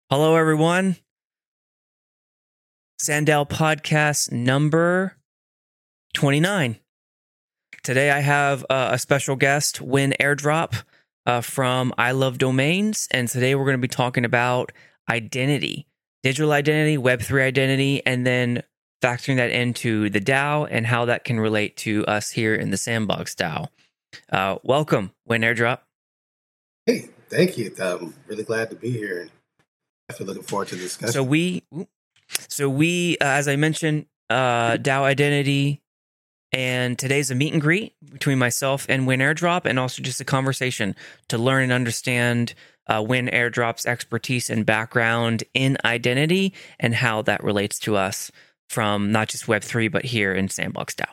Hello, everyone. Sandal Podcast number 29. Today I have a special guest, Win Airdrop from I Love Domains. And today we're going to be talking about identity, digital identity, Web3 identity, and then factoring that into the DAO and how that can relate to us here in the Sandbox DAO. Welcome, Win Airdrop. Hey, thank you. I'm really glad to be here. And definitely looking forward to the discussion. So we, as I mentioned, DAO identity, and today's a meet and greet between myself and Win Airdrop, and also just a conversation to learn and understand Win Airdrop's expertise and background in identity and how that relates to us from not just Web3, but here in Sandbox DAO.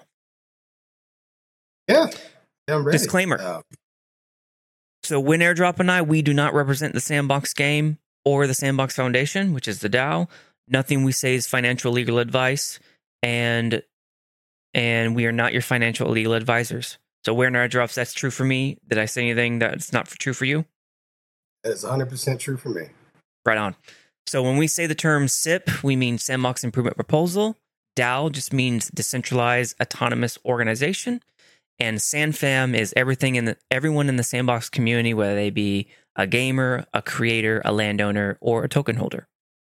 Yeah, I'm ready. Disclaimer. So Win Airdrop and I, we do not represent the Sandbox game or the Sandbox Foundation, which is the DAO. Nothing we say is financial legal advice, and we are not your financial legal advisors. So Win Airdrops, that's true for me. Did I say anything that's not true for you? That is 100% true for me. Right on. So when we say the term SIP, we mean Sandbox Improvement Proposal. DAO just means Decentralized Autonomous Organization. And SandFam is everyone in the Sandbox community, whether they be a gamer, a creator, a landowner, or a token holder.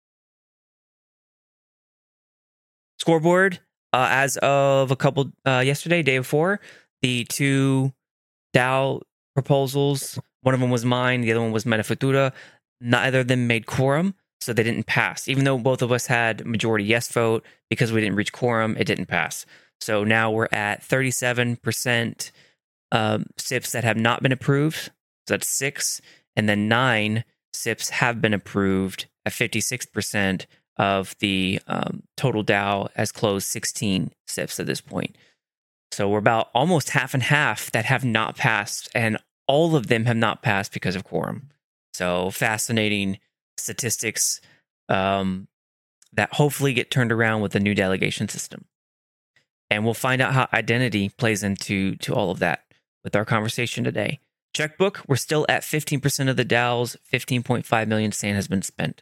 Scoreboard, as of yesterday, day before, the two DAO proposals, one of them was mine, the other one was Metafutura. Neither of them made quorum, so they didn't pass. Even though both of us had majority yes vote, because we didn't reach quorum, it didn't pass. So now we're at 37% SIPs that have not been approved. So that's 6. And then 9 SIPs have been approved at 56% of the total DAO has closed 16 SIPs at this point. So we're about almost half and half that have not passed, and all of them have not passed because of quorum. So fascinating statistics that hopefully get turned around with the new delegation system. And we'll find out how identity plays into all of that with our conversation today. Checkbook, we're still at 15% of the DAO's 15.5 million sand has been spent.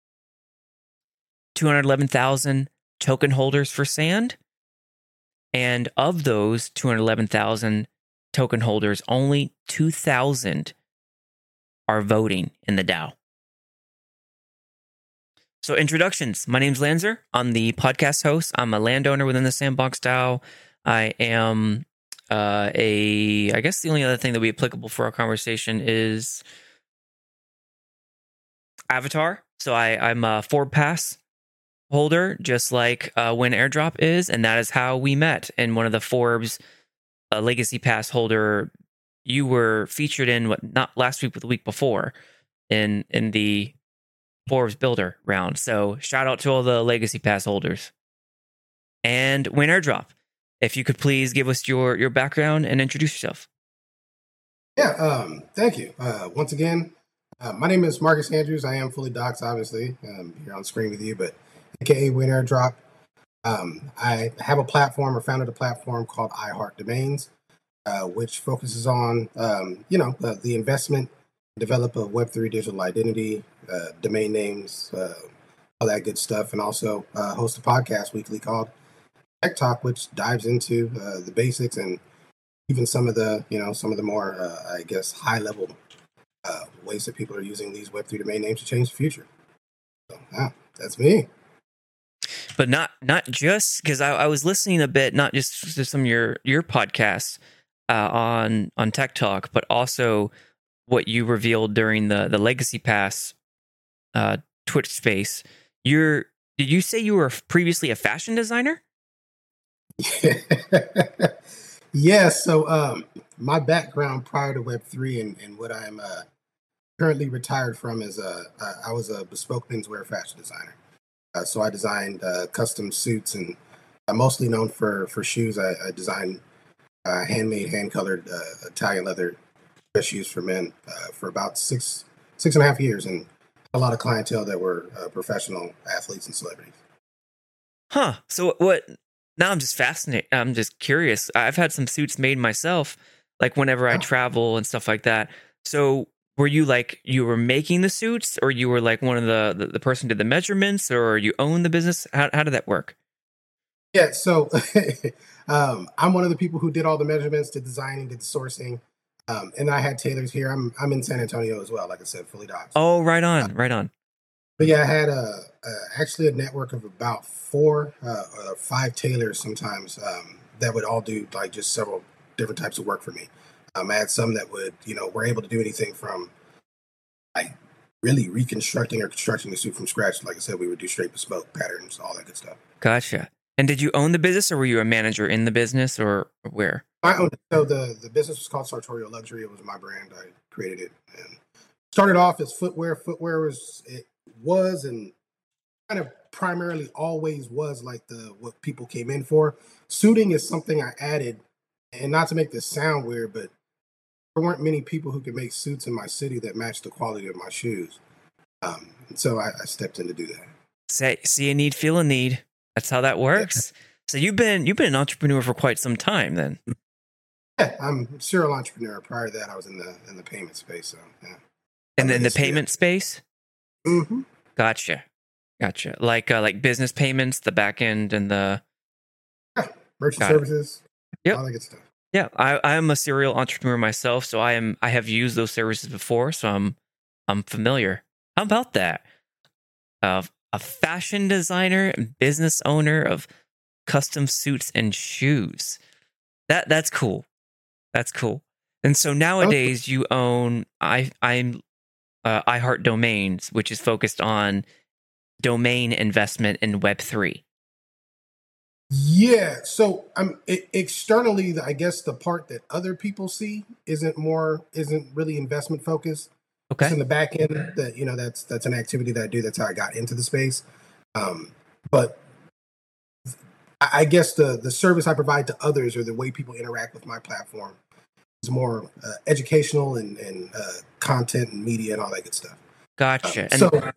211,000 token holders for sand. And of those 211,000 token holders, only 2,000 are voting in the DAO. So introductions. My name's Lanzer. I'm the podcast host. I'm a landowner within the Sandbox DAO. I am I guess the only other thing that would be applicable for our conversation is avatar. So I'm a Ford Pass holder, just like Win Airdrop is, and that is how we met in one of the Forbes Legacy Pass holder. You were featured in not last week, but the week before in the Forbes Builder round. So shout out to all the Legacy Pass holders. And Win Airdrop, if you could please give us your background and introduce yourself. Yeah, thank you. Once again, my name is Marcus Andrews. I am fully doxxed, obviously, here on screen with you, but aka Win Airdrop. I have a platform, or founded a platform called iHeart Domains, which focuses on, the investment, develop a Web3 digital identity, domain names, all that good stuff, and also host a podcast weekly called Tech Talk, which dives into the basics and even some of the more, high level ways that people are using these Web3 domain names to change the future. So, that's me. But not just because I was listening a bit, not just to some of your podcasts on Tech Talk, but also what you revealed during the Legacy Pass Twitch space. Did you say you were previously a fashion designer? Yeah, so my background prior to Web3 and what I'm currently retired from is I was a bespoke menswear fashion designer. So I designed custom suits, and I'm mostly known for shoes. I designed handmade, hand-colored Italian leather dress shoes for men for about six and a half years, and a lot of clientele that were professional athletes and celebrities. Huh. So what? Now I'm just fascinated. I'm just curious. I've had some suits made myself, like whenever I travel and stuff like that. So were you like you were making the suits, or you were like one of the person who did the measurements, or you own the business? How did that work? Yeah, so I'm one of the people who did all the measurements, did designing, did the sourcing, and I had tailors here. I'm in San Antonio as well, like I said, fully doxed. Oh, right Uh, on, right on. but yeah, I had actually a network of about four or five tailors sometimes that would all do like just several different types of work for me. I had some that would, were able to do anything from like really reconstructing or constructing the suit from scratch. Like I said, we would do straight bespoke patterns, all that good stuff. Gotcha. And did you own the business, or were you a manager in the business, or where? I owned it. So the business was called Sartorial Luxury. It was my brand. I created it and started off as footwear. Footwear was and kind of primarily always was like the what people came in for. Suiting is something I added, and not to make this sound weird, but there weren't many people who could make suits in my city that matched the quality of my shoes. And so I stepped in to do that. See a need, feel a need. That's how that works. So you've been an entrepreneur for quite some time, then. Yeah, I'm a serial entrepreneur. Prior to that, I was in the payment space. So yeah. And then the payment space. Mm-hmm. Gotcha. Like business payments, the back end, and the Merchant services. Yep. All that good stuff. Yeah, I'm a serial entrepreneur myself, so I have used those services before, so I'm familiar. How about that? A fashion designer and business owner of custom suits and shoes. That's cool. That's cool. And so nowadays you own iHeart Domains, which is focused on domain investment in Web3. Yeah. So externally, I guess the part that other people see isn't really investment focused. Okay. It's in the back end that that's an activity that I do. That's how I got into the space. But I guess the service I provide to others or the way people interact with my platform is more educational and content and media and all that good stuff. Gotcha.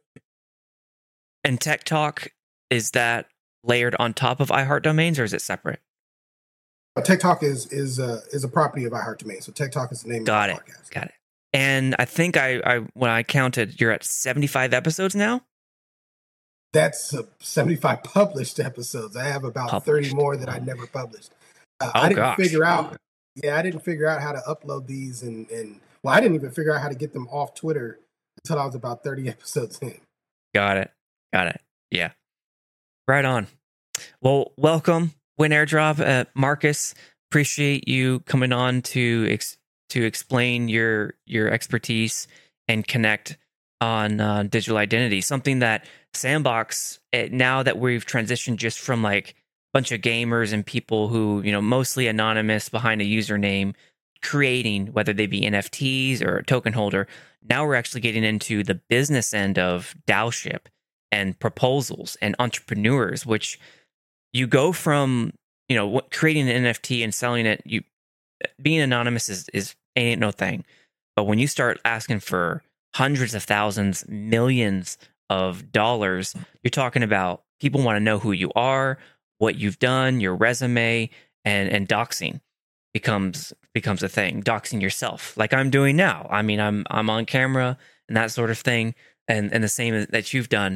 And Tech Talk, is that layered on top of iHeart Domains, or is it separate? Tech Talk is a property of iHeart Domains. So Tech Talk is the name of the podcast. Got it. And I think I when I counted, you're at 75 episodes now? That's 75 published episodes. I have about 30 more that I never published. I didn't figure out. Yeah, I didn't figure out how to upload these, and I didn't even figure out how to get them off Twitter until I was about 30 episodes in. Got it. Yeah, right on. Well, welcome, Win Airdrop, Marcus. Appreciate you coming on to explain your expertise and connect on digital identity. Something that Sandbox, now that we've transitioned just from like a bunch of gamers and people who, mostly anonymous behind a username, creating, whether they be NFTs or a token holder, now we're actually getting into the business end of DAOship and proposals and entrepreneurs, which you go from, creating an NFT and selling it. Being anonymous is ain't no thing. But when you start asking for hundreds of thousands, millions of dollars, you're talking about people want to know who you are, what you've done, your resume, and doxing becomes a thing. Doxing yourself, like I'm doing now. I mean, I'm on camera and that sort of thing, and the same that you've done.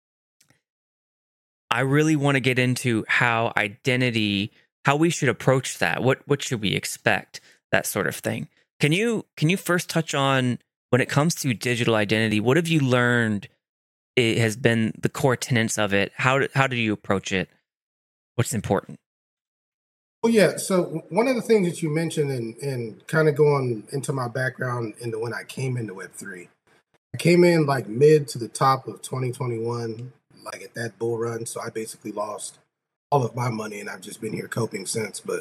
I really want to get into how we should approach that. What should we expect? That sort of thing. Can you first touch on, when it comes to digital identity, what have you learned it has been the core tenets of it? How do you approach it? What's important? Well, yeah. So one of the things that you mentioned and kind of going into my background into when I came into Web3, I came in like mid to the top of 2021, like at that bull run. So I basically lost all of my money, and I've just been here coping since. But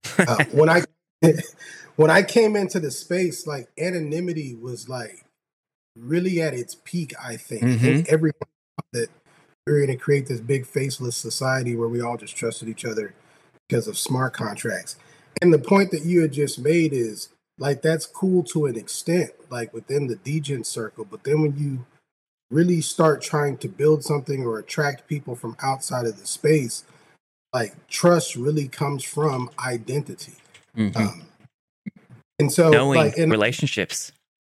when I came into the space, like anonymity was like really at its peak. I think. I think everyone thought that we were going to create this big faceless society where we all just trusted each other because of smart contracts. And the point that you had just made is like that's cool to an extent, like within the degen circle. But then when you really start trying to build something or attract people from outside of the space, like trust really comes from identity. And so knowing relationships.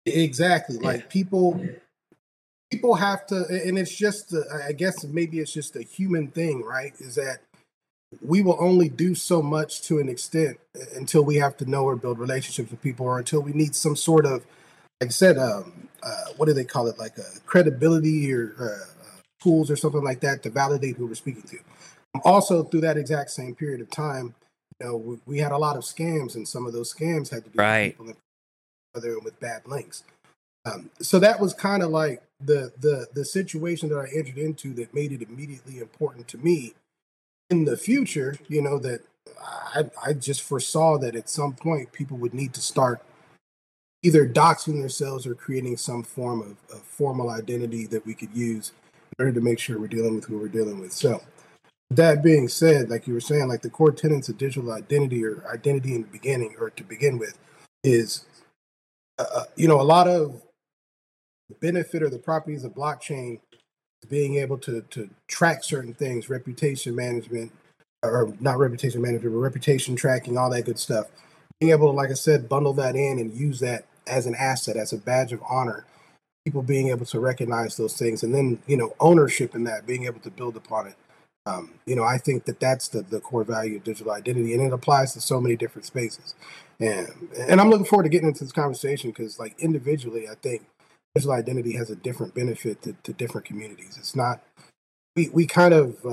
Exactly. Yeah. Like people have to, and it's just, I guess maybe it's just a human thing, right? Is that we will only do so much to an extent until we have to know or build relationships with people, or until we need some sort of, like I said, what do they call it? Like a credibility or tools or something like that to validate who we're speaking to. Also, through that exact same period of time, we had a lot of scams, and some of those scams had to do with Right. people in other with bad links. So that was kind of like the situation that I entered into that made it immediately important to me in the future. That I just foresaw that at some point people would need to start either doxing themselves or creating some form of formal identity that we could use in order to make sure we're dealing with who we're dealing with. So that being said, like you were saying, like the core tenets of digital identity or identity in the beginning or to begin with is, a lot of the benefit or the properties of blockchain is being able to track certain things, reputation management, or not reputation management, but reputation tracking, all that good stuff. Being able to, like I said, bundle that in and use that as an asset, as a badge of honor, people being able to recognize those things, and then ownership in that, being able to build upon it. I think that that's the core value of digital identity, and it applies to so many different spaces. And I'm looking forward to getting into this conversation because, like, individually, I think digital identity has a different benefit to different communities. It's not we kind of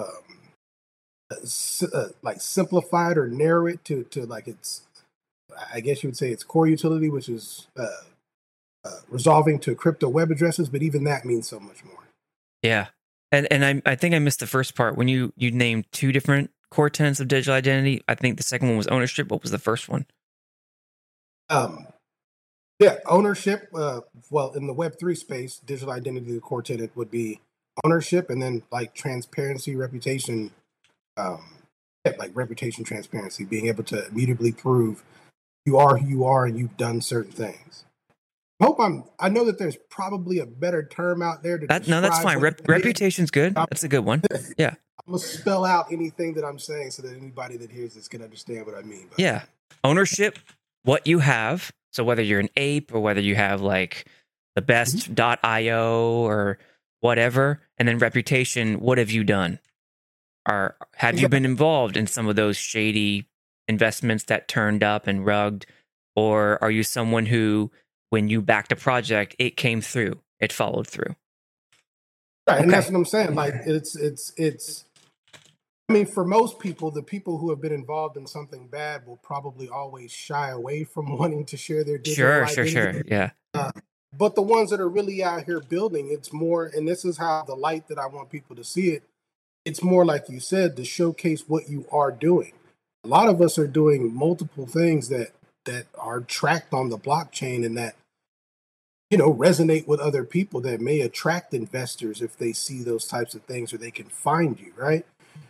like simplify it or narrow it to like its, I guess you would say, its core utility, which is resolving to crypto web addresses, but even that means so much more. Yeah. And I think I missed the first part when you named two different core tenets of digital identity. I think the second one was ownership. What was the first one? Yeah, ownership. Well, in the Web3 space, digital identity, the core tenet would be ownership, and then like transparency, reputation, like reputation transparency, being able to immutably prove you are who you are and you've done certain things. I know that there's probably a better term out there to No, that's describe fine. what it is. Reputation's good. That's a good one. Yeah. I'm gonna spell out anything that I'm saying so that anybody that hears this can understand what I mean. Yeah. Ownership, what you have. So whether you're an ape or whether you have like the best .io or whatever, and then reputation, what have you done? Or have you been involved in some of those shady investments that turned up and rugged? Or are you someone who, when you backed a project, it came through, it followed through? Right, okay. And that's what I'm saying. Like it's. I mean, for most people, the people who have been involved in something bad will probably always shy away from wanting to share their digital identity. Sure. Yeah. But the ones that are really out here building, it's more, and this is how the light that I want people to see it. It's more like you said, to showcase what you are doing. A lot of us are doing multiple things that are tracked on the blockchain and that resonate with other people, that may attract investors if they see those types of things, or they can find you, right?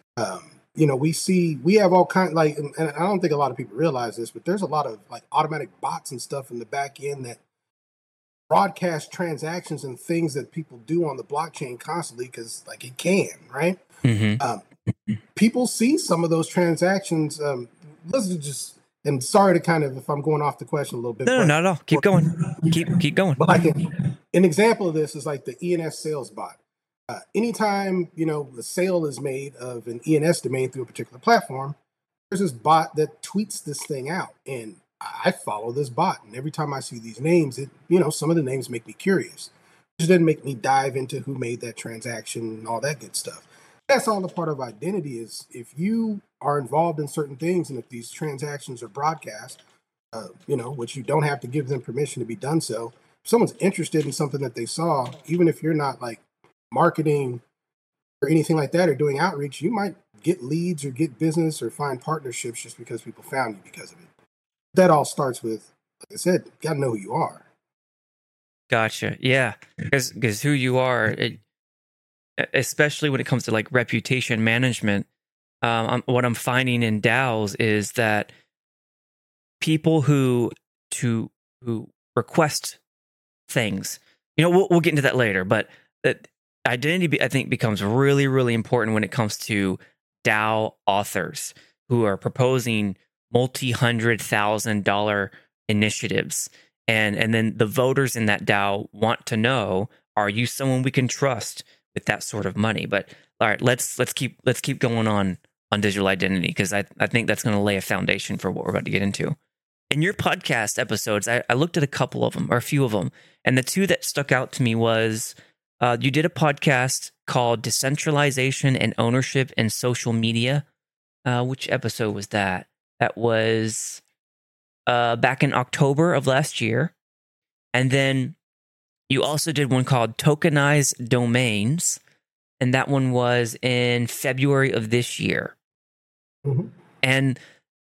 We have all kinds, like, and I don't think a lot of people realize this, but there's a lot of like automatic bots and stuff in the back end that broadcast transactions and things that people do on the blockchain constantly, because like it can, right? Mm-hmm. People see some of those transactions. Let's just, and sorry to kind of, if I'm going off the question a little bit. No, not at all. Keep going. Keep going. But like an example of this is like the ENS sales bot. Anytime, a sale is made of an ENS domain through a particular platform, there's this bot that tweets this thing out. And I follow this bot. And every time I see these names, some of the names make me curious. It just doesn't make me dive into who made that transaction and all that good stuff. That's all a part of identity, is if you are involved in certain things and if these transactions are broadcast, which you don't have to give them permission to be done so. If someone's interested in something that they saw, even if you're not like marketing or anything like that or doing outreach, you might get leads or get business or find partnerships just because people found you because of it. That all starts with, like I said, you got to know who you are. Gotcha. Yeah, because who you are, especially when it comes to like reputation management, what I'm finding in DAOs is that people who request things, we'll get into that later, but identity, I think, becomes really, really important when it comes to DAO authors who are proposing multi-$100,000 initiatives. and then the voters in that DAO want to know, are you someone we can trust with that sort of money? But all right, let's keep going on digital identity, because I think that's going to lay a foundation for what we're about to get into. In your podcast episodes, I looked at a couple of them, or a few of them, and the two that stuck out to me was you did a podcast called Decentralization and Ownership in Social Media. Which episode was that? That was back in October of last year. And then you also did one called Tokenized Domains, and that one was in February of this year. Mm-hmm. And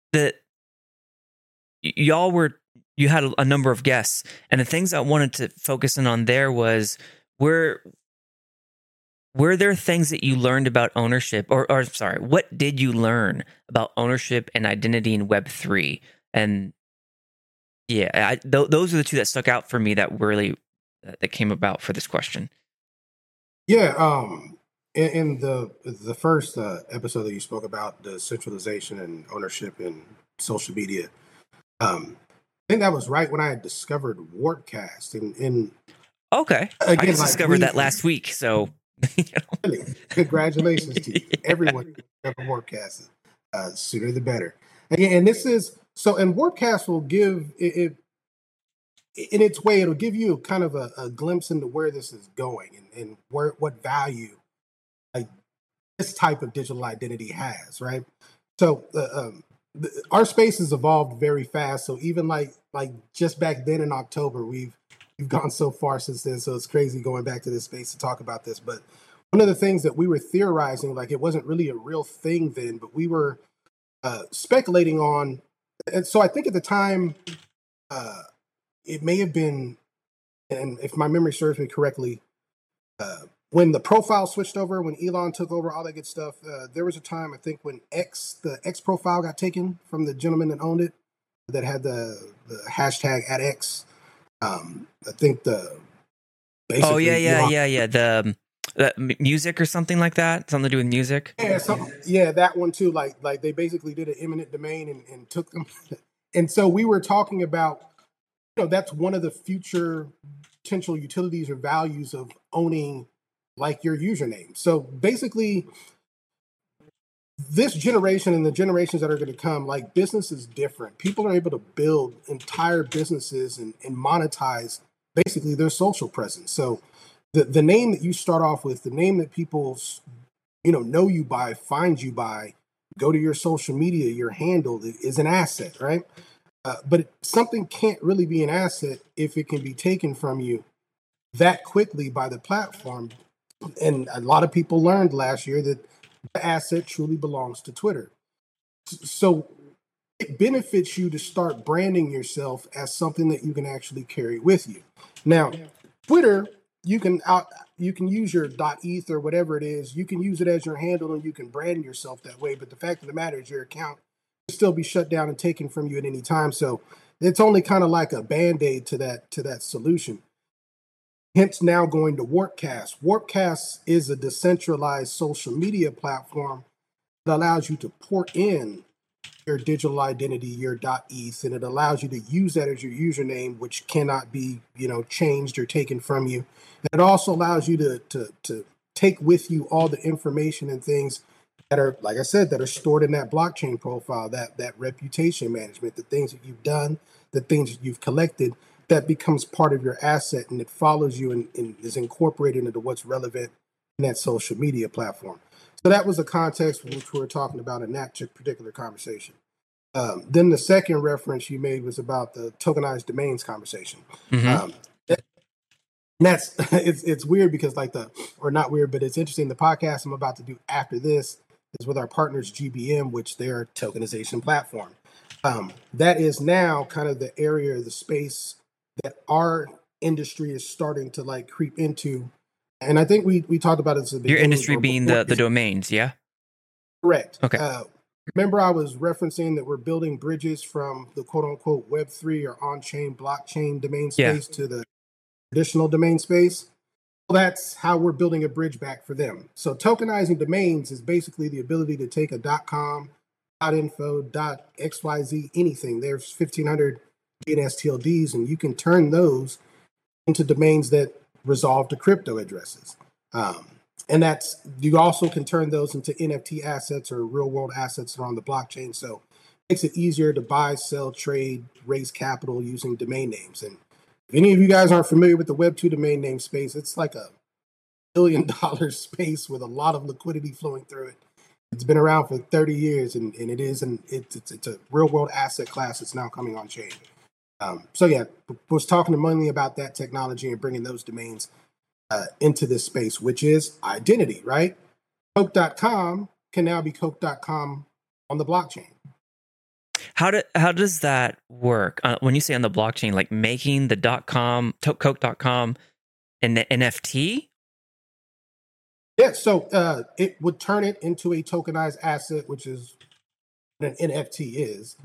you had a number of guests, and the things I wanted to focus in on there was, were there things that you learned about ownership, or sorry, what did you learn about ownership and identity in Web3? And yeah, those are the two that stuck out for me that really that came about for this question. Yeah, in the first episode that you spoke about, the centralization and ownership in social media, I think that was right when I had discovered Warpcast. And okay, again, I just discovered that last week. So, really, congratulations to you, everyone who discovered Warpcast. Sooner the better. And this is so. And Warpcast will give it in its way. It'll give you kind of a glimpse into where this is going and what value like this type of digital identity has. Right. So our space has evolved very fast. So even like just back then in October, we've gone so far since then. So it's crazy going back to this space to talk about this. But one of the things that we were theorizing, like it wasn't really a real thing then, but we were speculating on. And so I think at the time, it may have been, and if my memory serves me correctly, when the profile switched over, when Elon took over, all that good stuff, there was a time, I think, when the X profile got taken from the gentleman that owned it, that had the hashtag @X. I think the oh yeah, the music or something like that, something to do with music. Yeah, that one too. Like they basically did an eminent domain and took them. And so we were talking about, that's one of the future potential utilities or values of owning like your username. So basically, this generation and the generations that are going to come, like business is different. People are able to build entire businesses and monetize basically their social presence. So the name that you start off with, the name that people know you by, find you by, go to your social media, your handle is an asset, right? But something can't really be an asset if it can be taken from you that quickly by the platform. And a lot of people learned last year that the asset truly belongs to Twitter. So it benefits you to start branding yourself as something that you can actually carry with you. Now, Twitter, you can use your .eth or whatever it is. You can use it as your handle and you can brand yourself that way. But the fact of the matter is your account can still be shut down and taken from you at any time. So it's only kind of like a Band-Aid to that solution. Hence now going to Warpcast. Warpcast is a decentralized social media platform that allows you to port in your digital identity, your .eth, and it allows you to use that as your username, which cannot be, changed or taken from you. And it also allows you to take with you all the information and things that are, like I said, that are stored in that blockchain profile, that reputation management, the things that you've done, the things that you've collected, that becomes part of your asset and it follows you and is incorporated into what's relevant in that social media platform. So that was the context which we were talking about in that particular conversation. Then the second reference you made was about the tokenized domains conversation. Mm-hmm. That's it's weird because or not weird, but it's interesting. The podcast I'm about to do after this is with our partners GBM, which they're a tokenization platform. That is now kind of the area of the space that our industry is starting to creep into. And I think we talked about it. Your industry being the domains, yeah? Correct. Okay. Remember I was referencing that we're building bridges from the quote unquote Web3 or on-chain blockchain domain space to the traditional domain space. Well, that's how we're building a bridge back for them. So tokenizing domains is basically the ability to take a .com, .info, .xyz, anything. There's 1,500 and STLDs, and you can turn those into domains that resolve to crypto addresses. And that's, you also can turn those into NFT assets or real world assets that are on the blockchain. So it makes it easier to buy, sell, trade, raise capital using domain names. And if any of you guys aren't familiar with the Web2 domain name space, it's like $1 billion space with a lot of liquidity flowing through it. It's been around for 30 years, and it's a real world asset class that's now coming on chain. So yeah, was talking to Money about that technology and bringing those domains into this space, which is identity, right? Coke.com can now be Coke.com on the blockchain. How does that work? When you say on the blockchain, like making the .com, Coke.com an NFT? Yeah, so it would turn it into a tokenized asset, which is what an NFT is.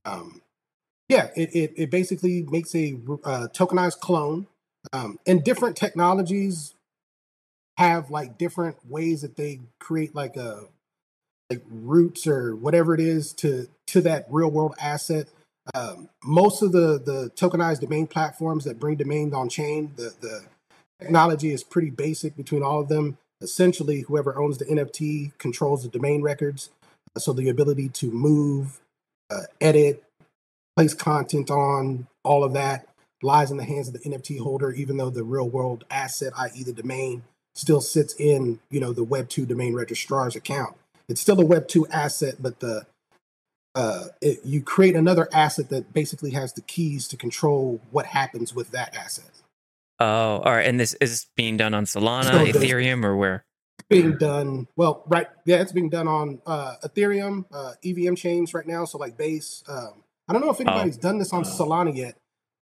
It basically makes a tokenized clone. And different technologies have like different ways that they create like roots or whatever it is to that real world asset. Most of the tokenized domain platforms that bring domains on chain, the technology is pretty basic between all of them. Essentially, whoever owns the NFT controls the domain records. So the ability to move, edit, place content on, all of that lies in the hands of the NFT holder, even though the real world asset, i.e. the domain, still sits in, the Web2 domain registrar's account. It's still a Web2 asset, but you create another asset that basically has the keys to control what happens with that asset. Oh, all right. And this is being done on Solana, So Ethereum, or where? Being done, well, right. Yeah, it's being done on Ethereum, EVM chains right now. So like Base. I don't know if anybody's done this on Solana yet.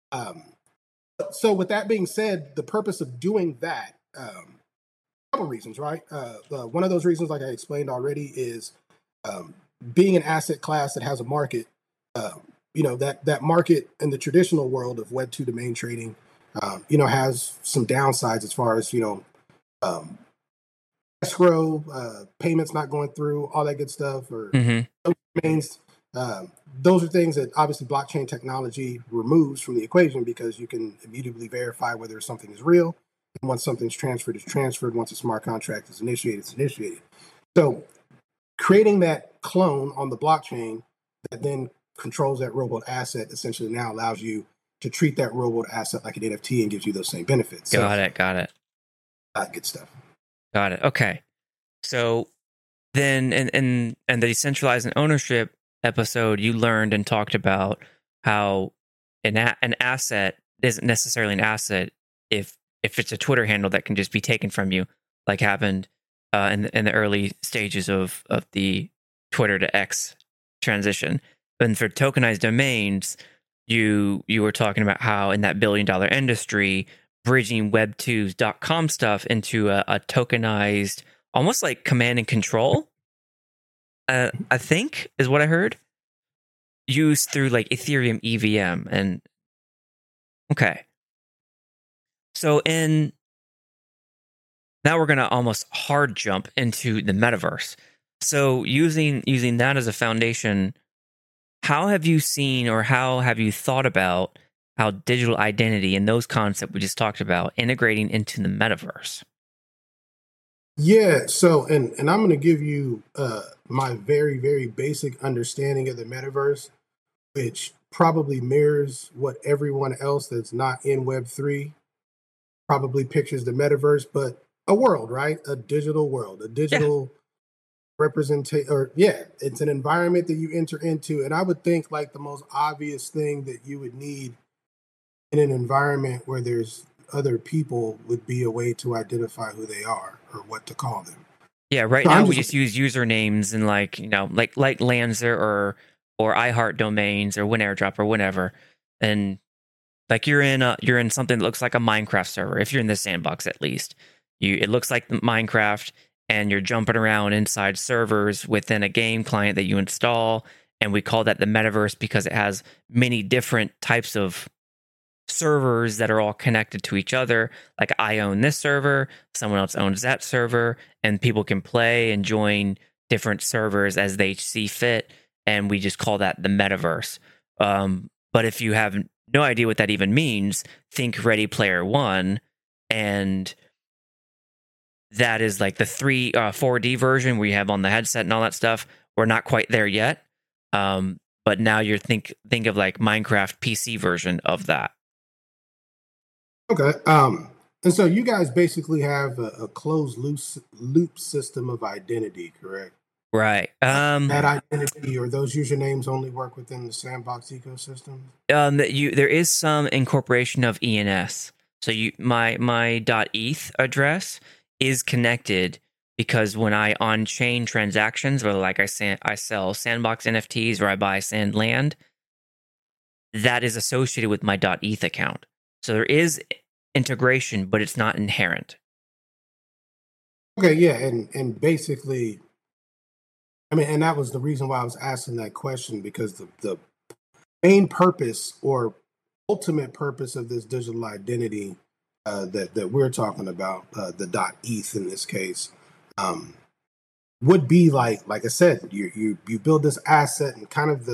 So with that being said, the purpose of doing that, a couple reasons, right? One of those reasons, like I explained already, is being an asset class that has a market. That market in the traditional world of Web2 domain trading, has some downsides as far as, escrow, payments not going through, all that good stuff, or domains. Those are things that obviously blockchain technology removes from the equation because you can immediately verify whether something is real. And once something's transferred, it's transferred. Once a smart contract is initiated, it's initiated. So creating that clone on the blockchain that then controls that real world asset essentially now allows you to treat that real world asset like an NFT and gives you those same benefits. Got it. Good stuff. Got it. Okay. So then in the decentralized and ownership episode, you learned and talked about how an asset isn't necessarily an asset if it's a Twitter handle that can just be taken from you, like happened in the early stages of the Twitter to X transition. And for tokenized domains, you were talking about how in that $1 billion industry, bridging Web2's .com stuff into a tokenized, almost like command and control, I think is what I heard, used through like Ethereum EVM. And okay. So now we're going to almost hard jump into the metaverse. So using that as a foundation, how have you seen or how have you thought about how digital identity and those concepts we just talked about integrating into the metaverse? Yeah, so and I'm going to give you my very, very basic understanding of the metaverse, which probably mirrors what everyone else that's not in Web3 probably pictures the metaverse, but a world, right? A digital world, a digital representation, or it's an environment that you enter into. And I would think like the most obvious thing that you would need in an environment where there's other people would be a way to identify who they are or what to call them. Yeah, right now we just use usernames and like Lancer or iHeart domains or WinAirdrop or whatever. And like you're in something that looks like a Minecraft server. If you're in the sandbox, at least it looks like Minecraft, and you're jumping around inside servers within a game client that you install. And we call that the metaverse because it has many different types of servers that are all connected to each other. Like I own this server, someone else owns that server, and people can play and join different servers as they see fit. And we just call that the metaverse. But if you have no idea what that even means, think Ready Player One, and that is like the 4D version where you have on the headset and all that stuff. We're not quite there yet, but now you're think of like Minecraft PC version of that. Okay. And so you guys basically have a closed loop system of identity, correct? Right. That identity or those usernames only work within the sandbox ecosystem? There is some incorporation of ENS. So my .eth address is connected because when I on-chain transactions, whether like I sell sandbox NFTs or I buy sand land, that is associated with my .eth account. So there is integration, but it's not inherent. Okay, yeah, and basically, I mean, and that was the reason why I was asking that question, because the main purpose or ultimate purpose of this digital identity that we're talking about, the .eth in this case, would be like I said, you build this asset, and kind of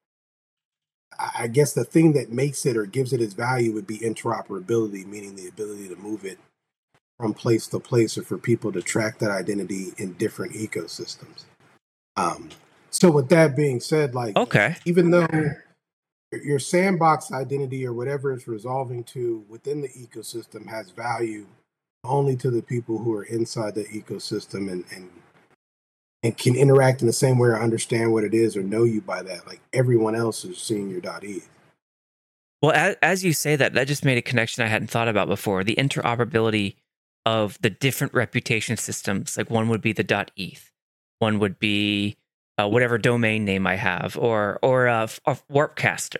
I guess the thing that makes it or gives it its value would be interoperability, meaning the ability to move it from place to place or for people to track that identity in different ecosystems. So with that being said, like, okay, even though your sandbox identity or whatever it's resolving to within the ecosystem has value only to the people who are inside the ecosystem and can interact in the same way or understand what it is or know you by that, like everyone else is seeing your .eth. Well, as you say that just made a connection I hadn't thought about before. The interoperability of the different reputation systems. Like one would be the .eth, one would be whatever domain name I have, or Warpcast.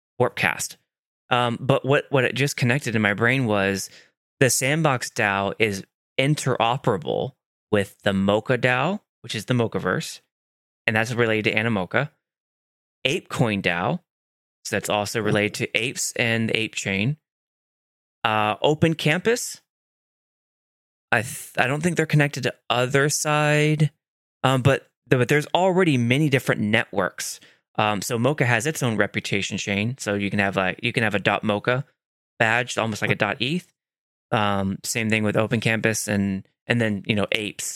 But what it just connected in my brain was the Sandbox DAO is interoperable with the Mocha DAO, which is the Mochaverse, and that's related to Animoca. ApeCoin DAO, so that's also related to apes and the Ape Chain. Open Campus, I don't think they're connected to other side, but there's already many different networks. So Mocha has its own reputation chain, so you can have a .mocha badge, almost like a .eth. Same thing with Open Campus and then apes.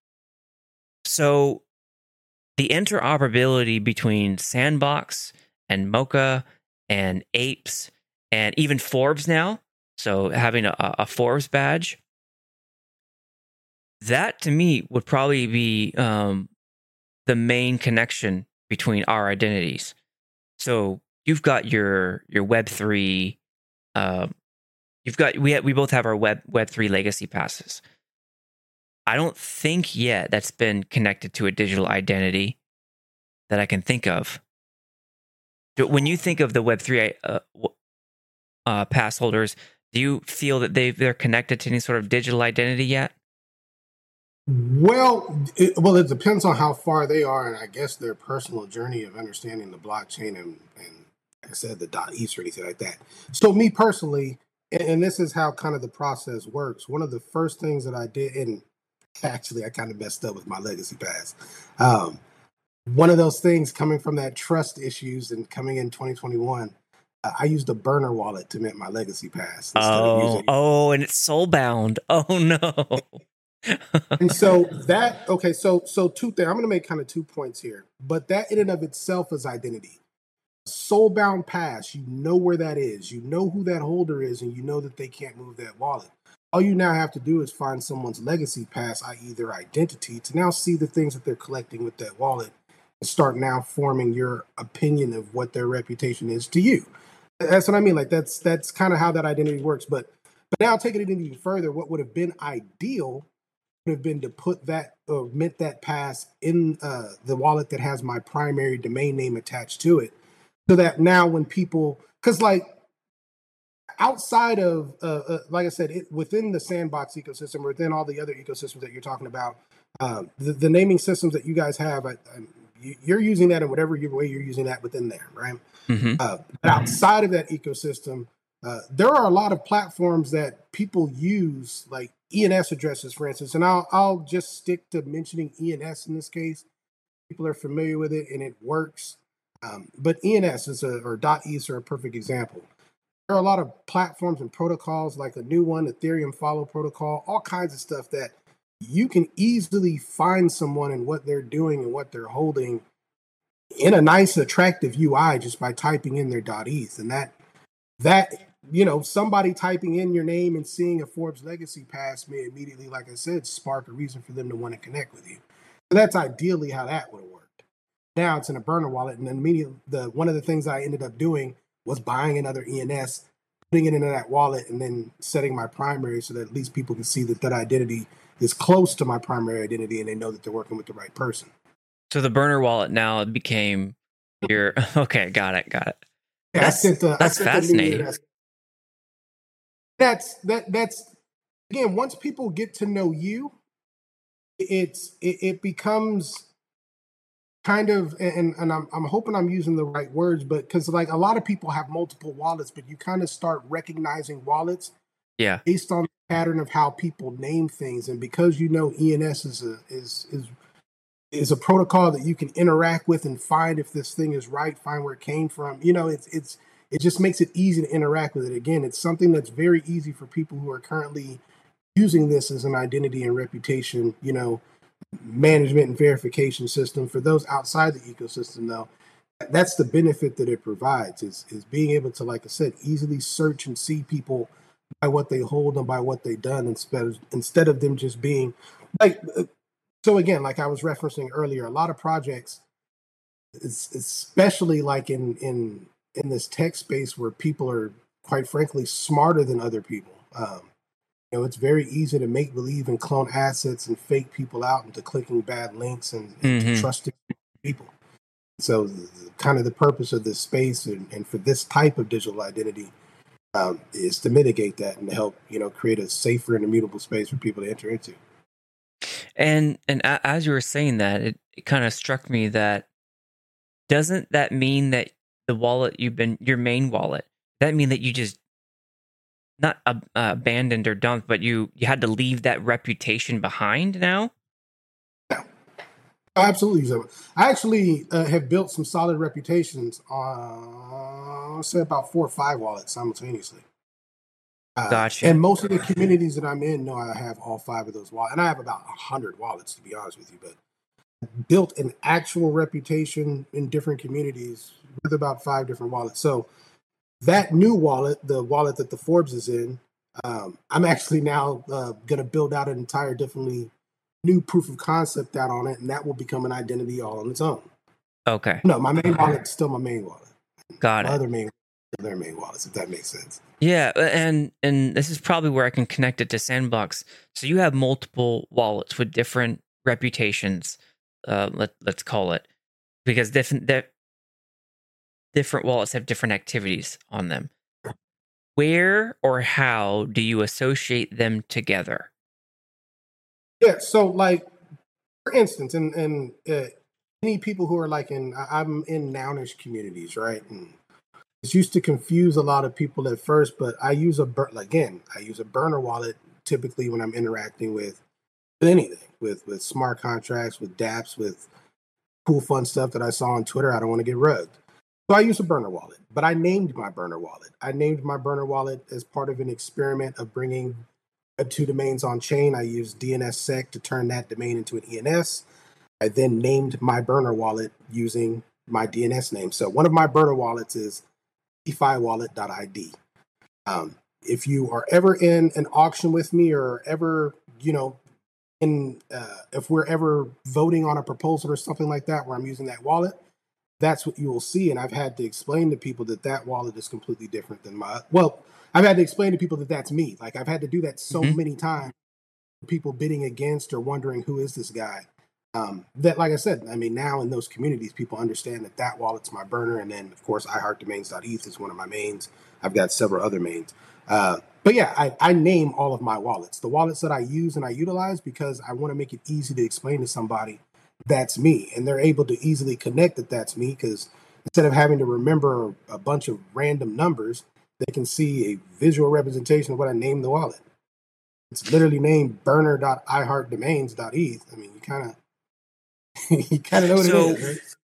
So the interoperability between Sandbox and Mocha and apes and even Forbes now, so having a Forbes badge, that to me would probably be the main connection between our identities. So you've got your Web3. We both have our Web3 legacy passes. I don't think yet that's been connected to a digital identity that I can think of. When you think of the Web3 pass holders, do you feel that they're connected to any sort of digital identity yet? Well, it depends on how far they are, and I guess their personal journey of understanding the blockchain and like I said, the .eth or anything like that. So me personally, and this is how kind of the process works. One of the first things that I did, and actually I kind of messed up with my legacy pass. One of those things coming from that trust issues and coming in 2021, I used a burner wallet to mint my legacy pass instead of using. Oh, and it's soulbound. Oh no. And so so two things. I'm going to make kind of 2 points here, but that in and of itself is identity. Soulbound pass, you know where that is, you know who that holder is, and you know that they can't move that wallet. All you now have to do is find someone's legacy pass, i.e. their identity, to now see the things that they're collecting with that wallet and start now forming your opinion of what their reputation is to you. That's what I mean. Like that's kind of how that identity works. But now taking it even further, what would have been ideal would have been to put that or mint that pass in the wallet that has my primary domain name attached to it, so that now when people, because like outside of like I said, within the Sandbox ecosystem or within all the other ecosystems that you're talking about, the naming systems that you guys have, you're using that in whatever way you're using that within there, right? Mm-hmm. But outside of that ecosystem, there are a lot of platforms that people use, like ENS addresses, for instance, and I'll just stick to mentioning ENS in this case. People are familiar with it and it works. But ENS or .eth are a perfect example. there are a lot of platforms and protocols like a new one, Ethereum Follow Protocol, all kinds of stuff that you can easily find someone and what they're doing and what they're holding in a nice, attractive UI just by typing in their .eth. And that somebody typing in your name and seeing a Forbes Legacy pass may immediately, like I said, spark a reason for them to want to connect with you. So that's ideally how that would have worked. Now it's in a burner wallet, and then immediately one of the things I ended up doing was buying another ENS, putting it into that wallet, and then setting my primary so that at least people can see that identity is close to my primary identity and they know that they're working with the right person. So the burner wallet now became your okay, got it. Yeah, that's fascinating. That's again, once people get to know you, it becomes kind of, and I'm hoping I'm using the right words, but because like a lot of people have multiple wallets, but you kind of start recognizing wallets based on the pattern of how people name things. And because ENS is a protocol that you can interact with and find if this thing is right, find where it came from. It just makes it easy to interact with it. Again, it's something that's very easy for people who are currently using this as an identity and reputation, management and verification system. For those outside the ecosystem, though, that's the benefit that it provides is being able to, like I said, easily search and see people by what they hold and by what they've done instead of them just being like. So again, like I was referencing earlier, a lot of projects, especially like in this tech space where people are quite frankly smarter than other people. It's very easy to make believe and clone assets and fake people out into clicking bad links and to trusting people. So kind of the purpose of this space and for this type of digital identity is to mitigate that and to help, create a safer and immutable space for people to enter into. And as you were saying that, it kind of struck me that doesn't that mean that the wallet your main wallet, that mean that you just not abandoned or dumped, but you had to leave that reputation behind now? No, absolutely. So I actually have built some solid reputations on, I'll say about 4 or 5 wallets simultaneously. Gotcha. And most of the communities that I'm in know I have all 5 of those wallets. And I have about 100 wallets, to be honest with you. But built an actual reputation in different communities with about 5 different wallets. So that new wallet, the wallet that the Forbes is in, I'm actually now going to build out an entire differently new proof of concept out on it. And that will become an identity all on its own. Okay. No, my main wallet's still my main wallet. Got it. Other main their main wallets, if that makes sense. Yeah, and this is probably where I can connect it to Sandbox. So you have multiple wallets with different reputations, let's call it, because different wallets have different activities on them. Where or how do you associate them together? Yeah, so like for instance, and any people who are like I'm in Nounish communities, right? And it's used to confuse a lot of people at first, but I use a burner wallet typically when I'm interacting with anything, with smart contracts, with dApps, with cool fun stuff that I saw on Twitter. I don't want to get rugged. So I use a burner wallet, but I named my burner wallet. I named my burner wallet as part of an experiment of bringing 2 domains on chain. I used DNSSEC to turn that domain into an ENS. I then named my burner wallet using my DNS name. So one of my burner wallets is DeFiWallet.id. If you are ever in an auction with me or ever, if we're ever voting on a proposal or something like that where I'm using that wallet, that's what you will see. And I've had to explain to people that wallet is completely different than I've had to explain to people that that's me. Like I've had to do that so many times. People bidding against or wondering who is this guy. That, like I said, I mean, now in those communities, people understand that wallet's my burner. And then, of course, iHeartDomains.eth is one of my mains. I've got several other mains. But yeah, I name all of my wallets. The wallets that I use and I utilize because I want to make it easy to explain to somebody that's me. And they're able to easily connect that that's me because instead of having to remember a bunch of random numbers, they can see a visual representation of what I named the wallet. It's literally named burner.iHeartDomains.eth. I mean, you kind of know what it is, right?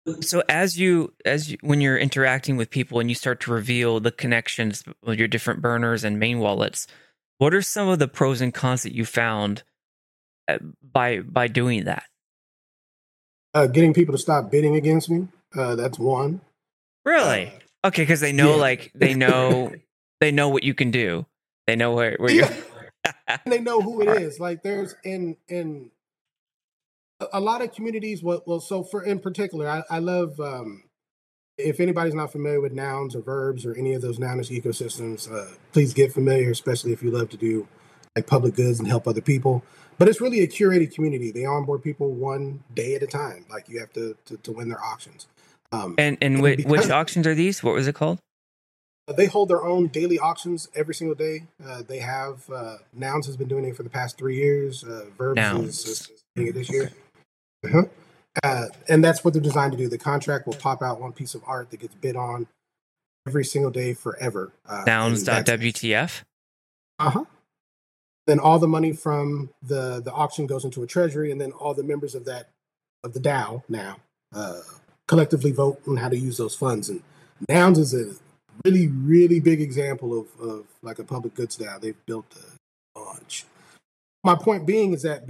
So when you're interacting with people and you start to reveal the connections with your different burners and main wallets, what are some of the pros and cons that you found by doing that? Getting people to stop bidding against me. That's one. Really? Okay, because they know, Yeah. like they know what you can do. They know where you're. Yeah. And they know who it is. Like there's in a lot of communities. Well, so for in particular, I love. If anybody's not familiar with nouns or verbs or any of those nounish ecosystems, please get familiar, especially if you love to do like public goods and help other people. But it's really a curated community. They onboard people one day at a time. Like you have to win their auctions. And which auctions are these? What was it called? They hold their own daily auctions every single day. They have Nouns has been doing it for the past 3 years. Verbs is doing it this year. Uh-huh. And that's what they're designed to do. The contract will pop out one piece of art that gets bid on every single day forever. Nouns.wtf? Uh-huh. Then all the money from the auction goes into a treasury, and then all the members of the DAO now collectively vote on how to use those funds. And Nouns is a really, really big example of like a public goods DAO. They've built a bunch. My point being is that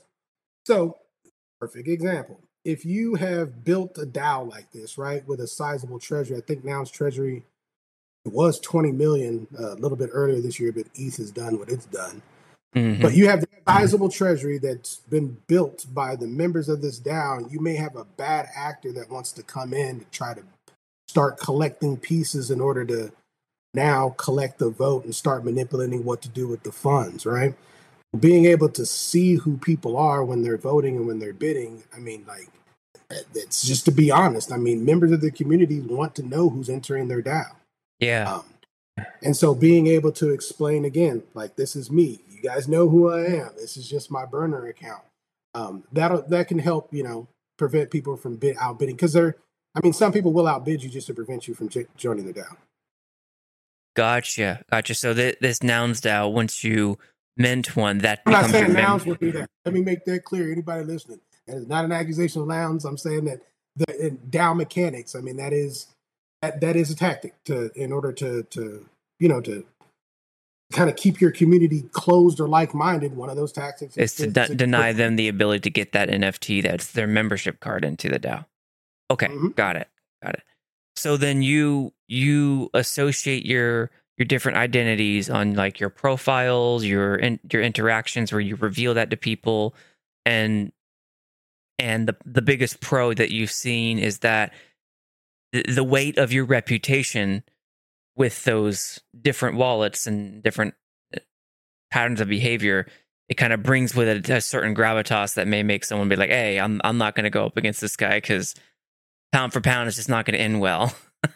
perfect example. If you have built a DAO like this, right, with a sizable treasury, I think Nouns treasury was 20 million a little bit earlier this year, but ETH has done what it's done. Mm-hmm. But you have the sizable treasury that's been built by the members of this DAO. You may have a bad actor that wants to come in to try to start collecting pieces in order to now collect the vote and start manipulating what to do with the funds, right? Being able to see who people are when they're voting and when they're bidding, I mean, like, it's just to be honest. I mean, members of the community want to know who's entering their DAO. Yeah. And so being able to explain again, like, this is me. You guys know who I am. This is just my burner account. That can help, prevent people from outbidding. Because some people will outbid you just to prevent you from joining the DAO. Gotcha. So this Nouns DAO, once you mint one, that I'm not saying Nouns would do that. Let me make that clear. Anybody listening, that is not an accusation of Nouns. I'm saying that the DAO mechanics. I mean, that is a tactic in order to kind of keep your community closed or like-minded. One of those tactics is to deny them the ability to get that NFT that's their membership card into the DAO. Okay, mm-hmm. Got it. So then you associate your different identities on like your profiles, your interactions, where you reveal that to people, and the biggest pro that you've seen is that the weight of your reputation with those different wallets and different patterns of behavior, it kind of brings with it a certain gravitas that may make someone be like, hey, I'm not going to go up against this guy because pound for pound is just not going to end well.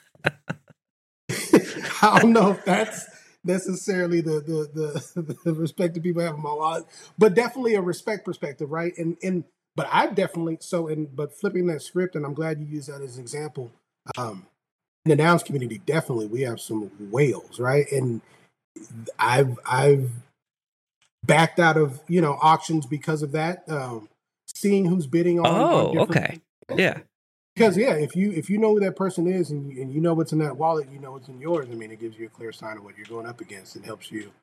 I don't know if that's necessarily the respect that people have in my wallet, but definitely a respect perspective, right? But I've definitely but flipping that script, and I'm glad you used that as an example. In the Nouns community, definitely we have some whales, right? And I've backed out of auctions because of that. Seeing who's bidding on. Oh, okay, yeah. Because if you know who that person is and you know what's in that wallet, you know what's in yours. I mean, it gives you a clear sign of what you're going up against. It helps you,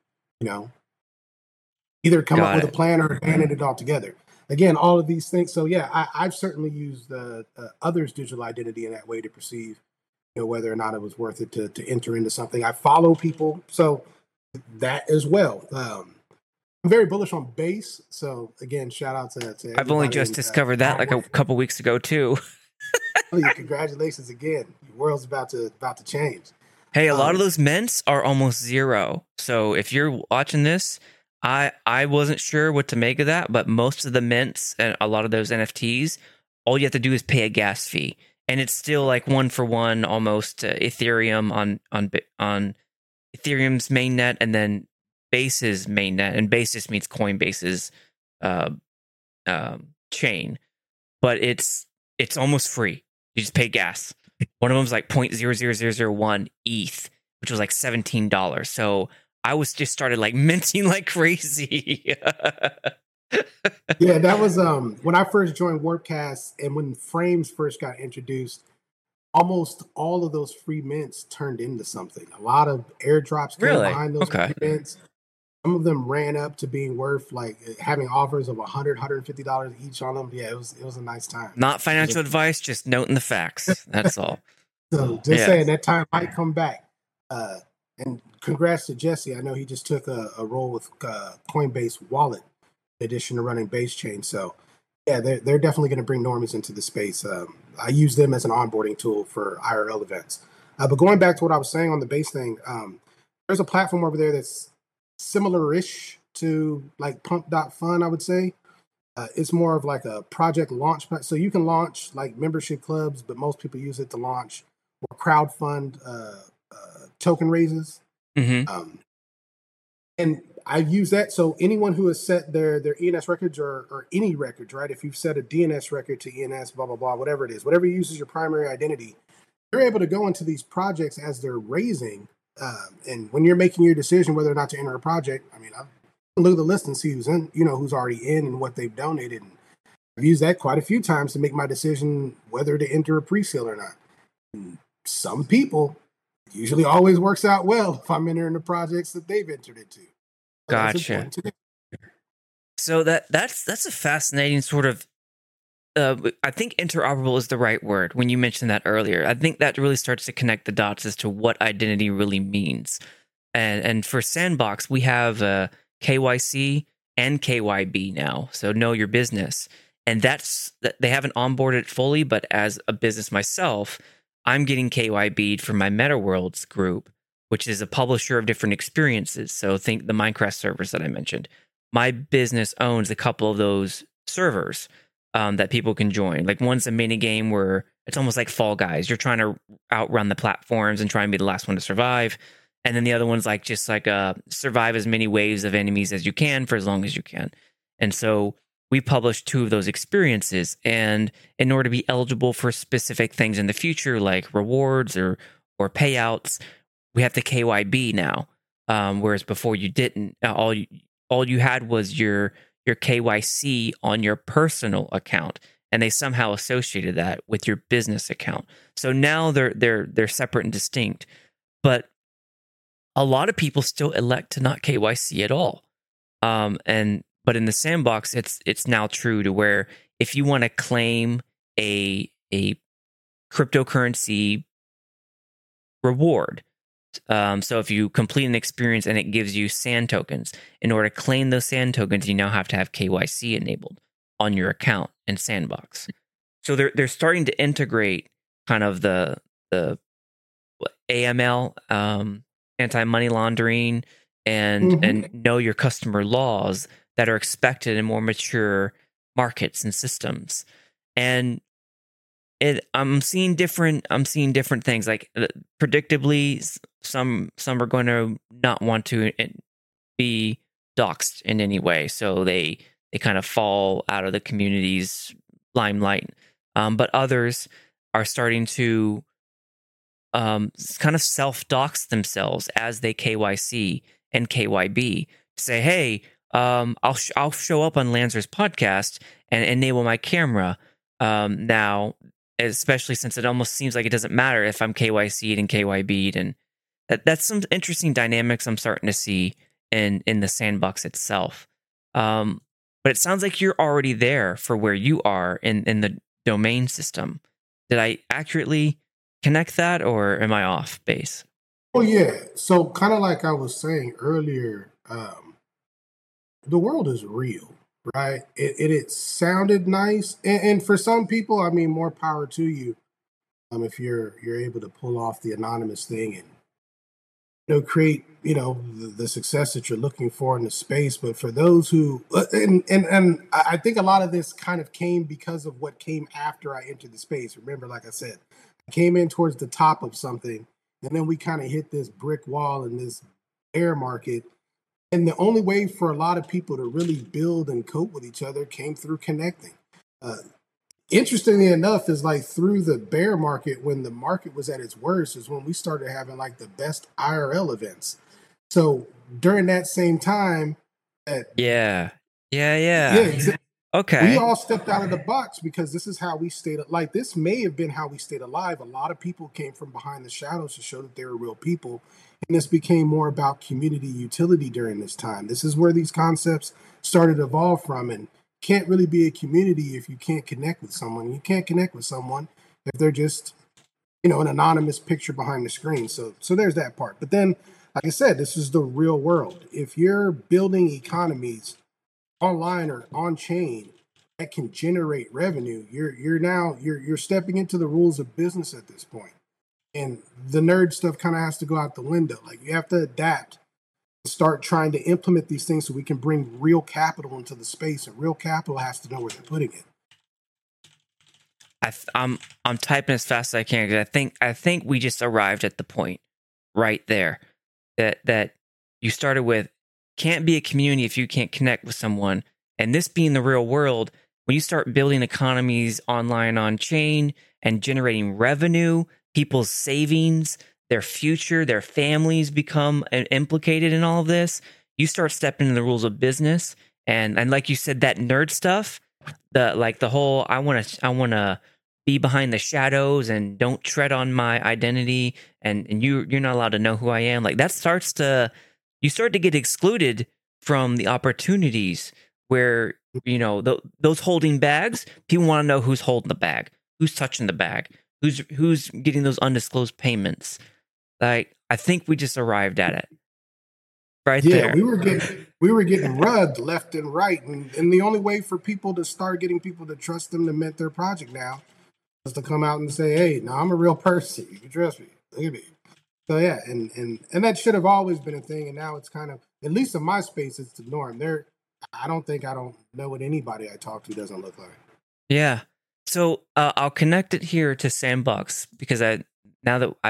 either come up with a plan or abandon it altogether. Again, all of these things. So yeah, I've certainly used others' digital identity in that way to perceive, whether or not it was worth it to enter into something. I follow people, so that as well. I'm very bullish on Base. So again, shout out to I've only just discovered that like a couple weeks ago too. Congratulations again. Your world's about to change. Hey, a lot of those mints are almost zero. So if you're watching this, I wasn't sure what to make of that, but most of the mints and a lot of those NFTs, all you have to do is pay a gas fee, and it's still like 1-for-1 almost Ethereum on Ethereum's mainnet, and then Base's mainnet, and Base just means Coinbase's chain, but it's almost free. You just pay gas. One of them's like 0.00001 ETH, which was like $17. So I was just started like minting like crazy. Yeah, that was when I first joined Warpcast and when frames first got introduced, almost all of those free mints turned into something. A lot of airdrops came Really? behind those Okay. free mints. Some of them ran up to being worth like having offers of $150 each on them. Yeah, it was a nice time. Not financial advice, just noting the facts. That's all. So just Yeah. saying that time might come back. Uh, and congrats to Jesse. I know he just took a role with Coinbase Wallet in addition to running Base Chain. So yeah, they're definitely going to bring normies into the space. I use them as an onboarding tool for IRL events. But going back to what I was saying on the base thing, there's a platform over there that's similar-ish to like Pump.Fun, I would say. It's more of like a project launch. So you can launch like membership clubs, but most people use it to launch or crowdfund token raises. Hmm. Um, and I use that. So anyone who has set their ENS records or any records, right? If you've set a DNS record to ENS, blah, blah, blah, whatever it is, whatever uses your primary identity, you're able to go into these projects as they're raising. And when you're making your decision whether or not to enter a project, I mean, I look at the list and see who's in, who's already in and what they've donated. And I've used that quite a few times to make my decision whether to enter a pre-sale or not. And some people, it usually always works out well if I'm entering the projects that they've entered into. So that's Gotcha. important to do. So that's a fascinating sort of. I think interoperable is the right word when you mentioned that earlier. I think that really starts to connect the dots as to what identity really means. And for Sandbox, we have KYC and KYB now, so know your business. And they haven't onboarded it fully, but as a business myself, I'm getting KYB'd from my MetaWorlds group, which is a publisher of different experiences. So think the Minecraft servers that I mentioned. My business owns a couple of those servers that people can join. Like one's a mini game where it's almost like Fall Guys. You're trying to outrun the platforms and try and be the last one to survive. And then the other one's like just like survive as many waves of enemies as you can for as long as you can. And so we published two of those experiences. And in order to be eligible for specific things in the future, like rewards or payouts, we have the KYB now. Whereas before you didn't. All you had was your KYC on your personal account, and they somehow associated that with your business account. So now they're separate and distinct. But a lot of people still elect to not KYC at all. But in the Sandbox, it's now true to where if you want to claim a cryptocurrency reward, so if you complete an experience and it gives you sand tokens, in order to claim those sand tokens, you now have to have KYC enabled on your account in Sandbox. So they're starting to integrate kind of the AML, anti-money laundering, and know your customer laws that are expected in more mature markets and systems. And I'm seeing different things. Like predictably, some are going to not want to be doxxed in any way, so they kind of fall out of the community's limelight. But others are starting to kind of self-dox themselves as they KYC and KYB to say, hey, I'll show up on Lanzer's podcast and enable my camera now, especially since it almost seems like it doesn't matter if I'm KYC'd and KYB'd. And that's some interesting dynamics I'm starting to see in the Sandbox itself. But it sounds like you're already there for where you are in the domain system. Did I accurately connect that, or am I off base? Oh yeah. So kind of like I was saying earlier, the world is real, right? It sounded nice, and for some people, I mean, more power to you. If you're able to pull off the anonymous thing and create the success that you're looking for in the space. But for those who and I think a lot of this kind of came because of what came after I entered the space. Remember, like I said, I came in towards the top of something, and then we kind of hit this brick wall in this air market. And the only way for a lot of people to really build and cope with each other came through connecting. Interestingly enough, is like through the bear market, when the market was at its worst, is when we started having like the best IRL events. So during that same time, Yeah, Yeah, Yeah, yeah. we Okay. all stepped out of the box because this is how we stayed. Like this may have been how we stayed alive. A lot of people came from behind the shadows to show that they were real people, and this became more about community utility during this time. This is where these concepts started to evolve from, and can't really be a community if you can't connect with someone. You can't connect with someone if they're just an anonymous picture behind the screen. So there's that part. But then, like I said, this is the real world. If you're building economies online or on chain that can generate revenue, you're stepping into the rules of business at this point. And the nerd stuff kind of has to go out the window. Like you have to adapt, start trying to implement these things so we can bring real capital into the space, and real capital has to know where they're putting it. I'm typing as fast as I can because I think we just arrived at the point right there that you started with. Can't be a community if you can't connect with someone, and this being the real world, when you start building economies online on chain and generating revenue, people's savings, their future, their families become implicated in all of this. You start stepping into the rules of business, and like you said, that nerd stuff, the whole I want to be behind the shadows and don't tread on my identity, and you're not allowed to know who I am. Like that starts to you start to get excluded from the opportunities where those holding bags. People want to know who's holding the bag, who's touching the bag, who's getting those undisclosed payments. Like I think we just arrived at it right Yeah, there. we were getting rugged left and right, and the only way for people to start getting people to trust them to mint their project now is to come out and say, "Hey, no, I'm a real person. You can trust me. Look at me." So yeah, and that should have always been a thing, and now it's kind of, at least in my space, it's the norm. I don't know what anybody I talk to doesn't look like. Yeah. So I'll connect it here to Sandbox because now that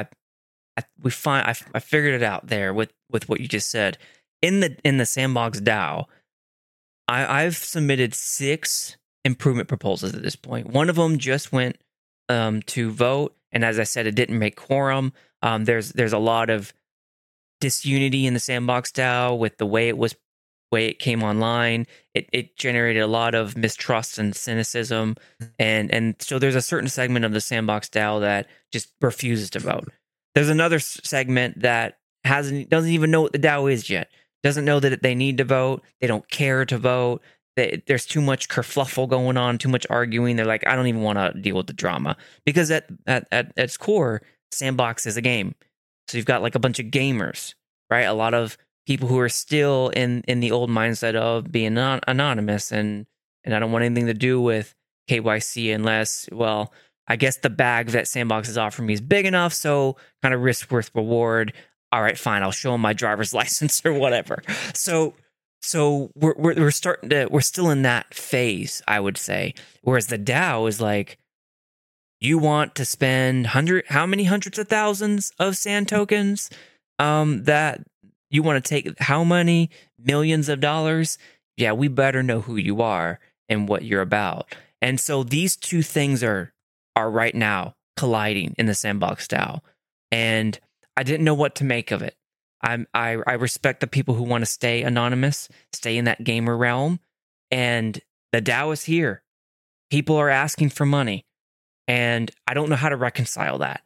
I figured it out there with what you just said in the Sandbox DAO. I've submitted 6 improvement proposals at this point. One of them just went to vote, and as I said, it didn't make quorum. There's a lot of disunity in the Sandbox DAO with the way it came online. It generated a lot of mistrust and cynicism, and so there's a certain segment of the Sandbox DAO that just refuses to vote. There's another segment that doesn't even know what the DAO is yet. Doesn't know that they need to vote. They don't care to vote. There's too much kerfluffle going on, too much arguing. They're like, I don't even want to deal with the drama because at its core, Sandbox is a game. So you've got like a bunch of gamers, right? A lot of people who are still in the old mindset of being anonymous and I don't want anything to do with KYC unless, well, I guess the bag that Sandbox is offering me is big enough, so kind of risk worth reward. All right, fine, I'll show them my driver's license or whatever. So we're still in that phase, I would say. Whereas the DAO is like, you want to spend how many hundreds of thousands of sand tokens? That you want to take how many millions of dollars? Yeah, we better know who you are and what you're about. And so these two things are right now colliding in the Sandbox DAO, and I didn't know what to make of it. I respect the people who want to stay anonymous, stay in that gamer realm, and the DAO is here. People are asking for money, and I don't know how to reconcile that.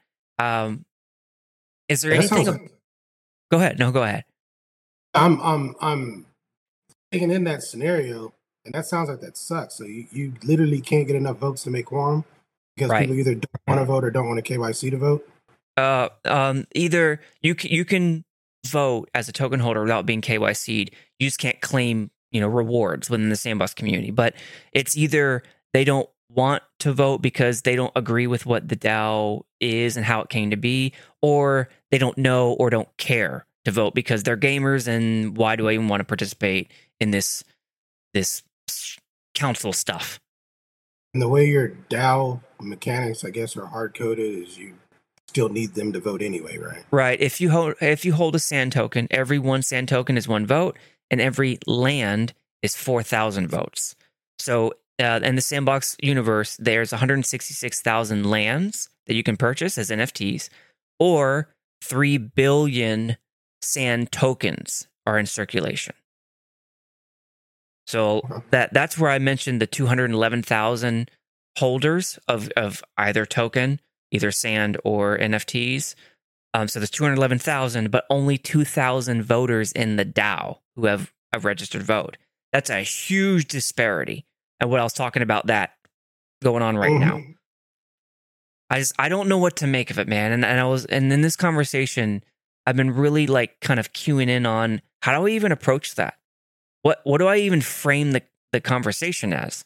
Is there anything? Go ahead. No, go ahead. I'm thinking in that scenario, and that sounds like that sucks. So you literally can't get enough votes to make quorum because Right. people either don't want to vote or don't want a KYC to vote. Either you can vote as a token holder without being KYC'd. You just can't claim rewards within the Sandbox community. But it's either they don't want to vote because they don't agree with what the DAO is and how it came to be, or they don't know or don't care to vote because they're gamers, and why do I even want to participate in this council stuff? And the way your DAO mechanics, I guess, are hard coded is you still need them to vote anyway, right? Right. If you hold a sand token, every one sand token is 1 vote, and every land is 4,000 votes. So in the Sandbox universe, there's 166,000 lands that you can purchase as NFTs, or 3 billion sand tokens are in circulation. So that's where I mentioned the 211,000 holders of either token, either sand or NFTs. So there's 211,000, but only 2,000 voters in the DAO who have a registered vote. That's a huge disparity. And what I was talking about that going on right now. I don't know what to make of it, man. And in this conversation, I've been really like kind of queuing in on how do I even approach that? What do I even frame the conversation as?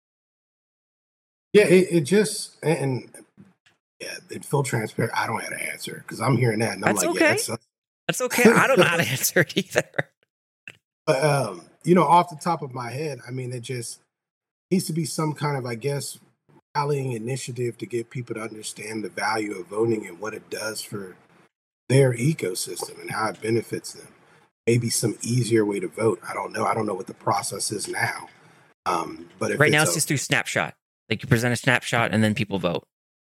Yeah, it just and yeah, in full transparent, I don't have an answer because I'm hearing that and I'm That's like, okay. yeah, that's okay. I don't know how to answer it either. But off the top of my head, I mean, it just needs to be some kind of, I guess, rallying initiative to get people to understand the value of voting and what it does for their ecosystem and how it benefits them. Maybe some easier way to vote. I don't know. I don't know what the process is now. But if right now, it's just through snapshot. Like you present a snapshot and then people vote.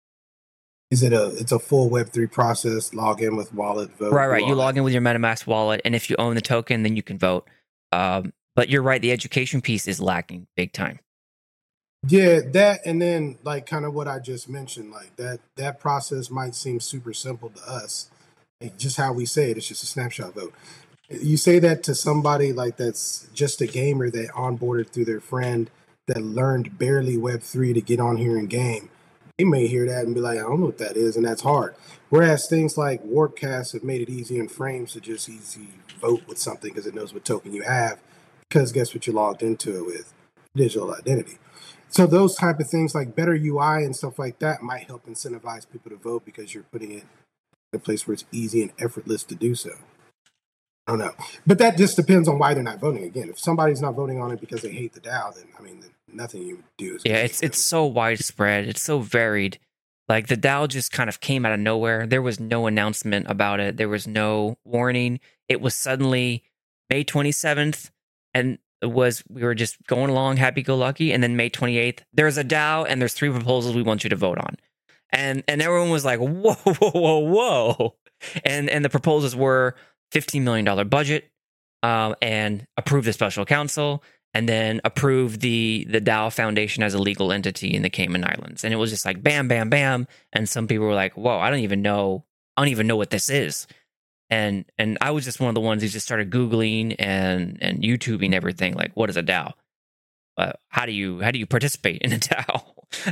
Is it it's a full Web3 process? Log in with wallet, vote. Right. You log in with your MetaMask wallet, and if you own the token, then you can vote. But you're right. The education piece is lacking big time. Yeah, that and then like kind of what I just mentioned, like that process might seem super simple to us. Like just how we say it, it's just a snapshot vote. You say that to somebody like that's just a gamer that onboarded through their friend that learned barely Web3 to get on here and game. They may hear that and be like, I don't know what that is, and that's hard. Whereas things like Warpcast have made it easy in Frames to just easy vote with something because it knows what token you have. Because guess what you logged into it with? Digital identity. So those type of things like better UI and stuff like that might help incentivize people to vote because you're putting it in a place where it's easy and effortless to do so. I don't know. But that just depends on why they're not voting. Again, if somebody's not voting on it because they hate the DAO, then I mean, nothing you do is. Yeah, it's so widespread. It's so varied. Like the DAO just kind of came out of nowhere. There was no announcement about it. There was no warning. It was suddenly May 27th, and we were just going along happy go lucky, and then May 28th, there's a DAO and there's 3 proposals we want you to vote on. And everyone was like, whoa. And the proposals were $15 million budget, and approve the special counsel, and then approve the DAO Foundation as a legal entity in the Cayman Islands. And it was just like bam, bam, bam. And some people were like, whoa, I don't even know what this is. And I was just one of the ones who just started Googling and YouTubing everything. Like, what is a DAO? How do you participate in a DAO?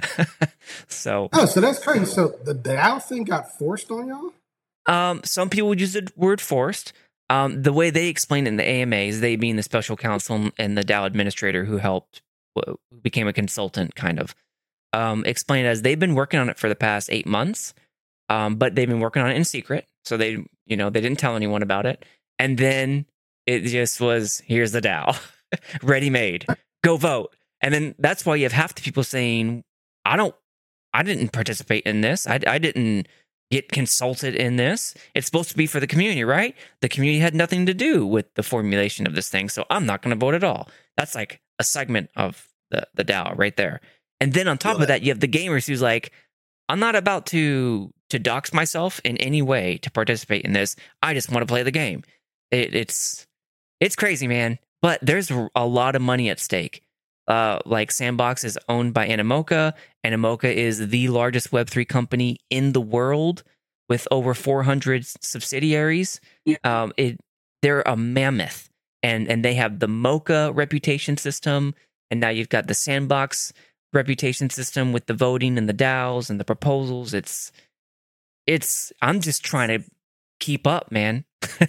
So that's crazy. So the DAO thing got forced on y'all? Some people would use the word forced. The way they explain it in the AMAs, they being the special counsel and the DAO administrator who became a consultant, kind of, explain it as they've been working on it for the past 8 months, but they've been working on it in secret. So they didn't tell anyone about it. And then it just was, here's the DAO, ready made, go vote. And then that's why you have half the people saying, I didn't participate in this. I didn't get consulted in this. It's supposed to be for the community, right? The community had nothing to do with the formulation of this thing, so I'm not going to vote at all. That's like a segment of the DAO right there. And then on top of that, you have the gamers who's like, I'm not about to dox myself in any way to participate in this. I just want to play the game. It's crazy, man. But there's a lot of money at stake. Like Sandbox is owned by Animoca. Animoca is the largest Web3 company in the world with over 400 subsidiaries. Yeah. They're a mammoth, and they have the Mocha reputation system, and now you've got the Sandbox reputation system with the voting and the DAOs and the proposals. I'm just trying to keep up, man.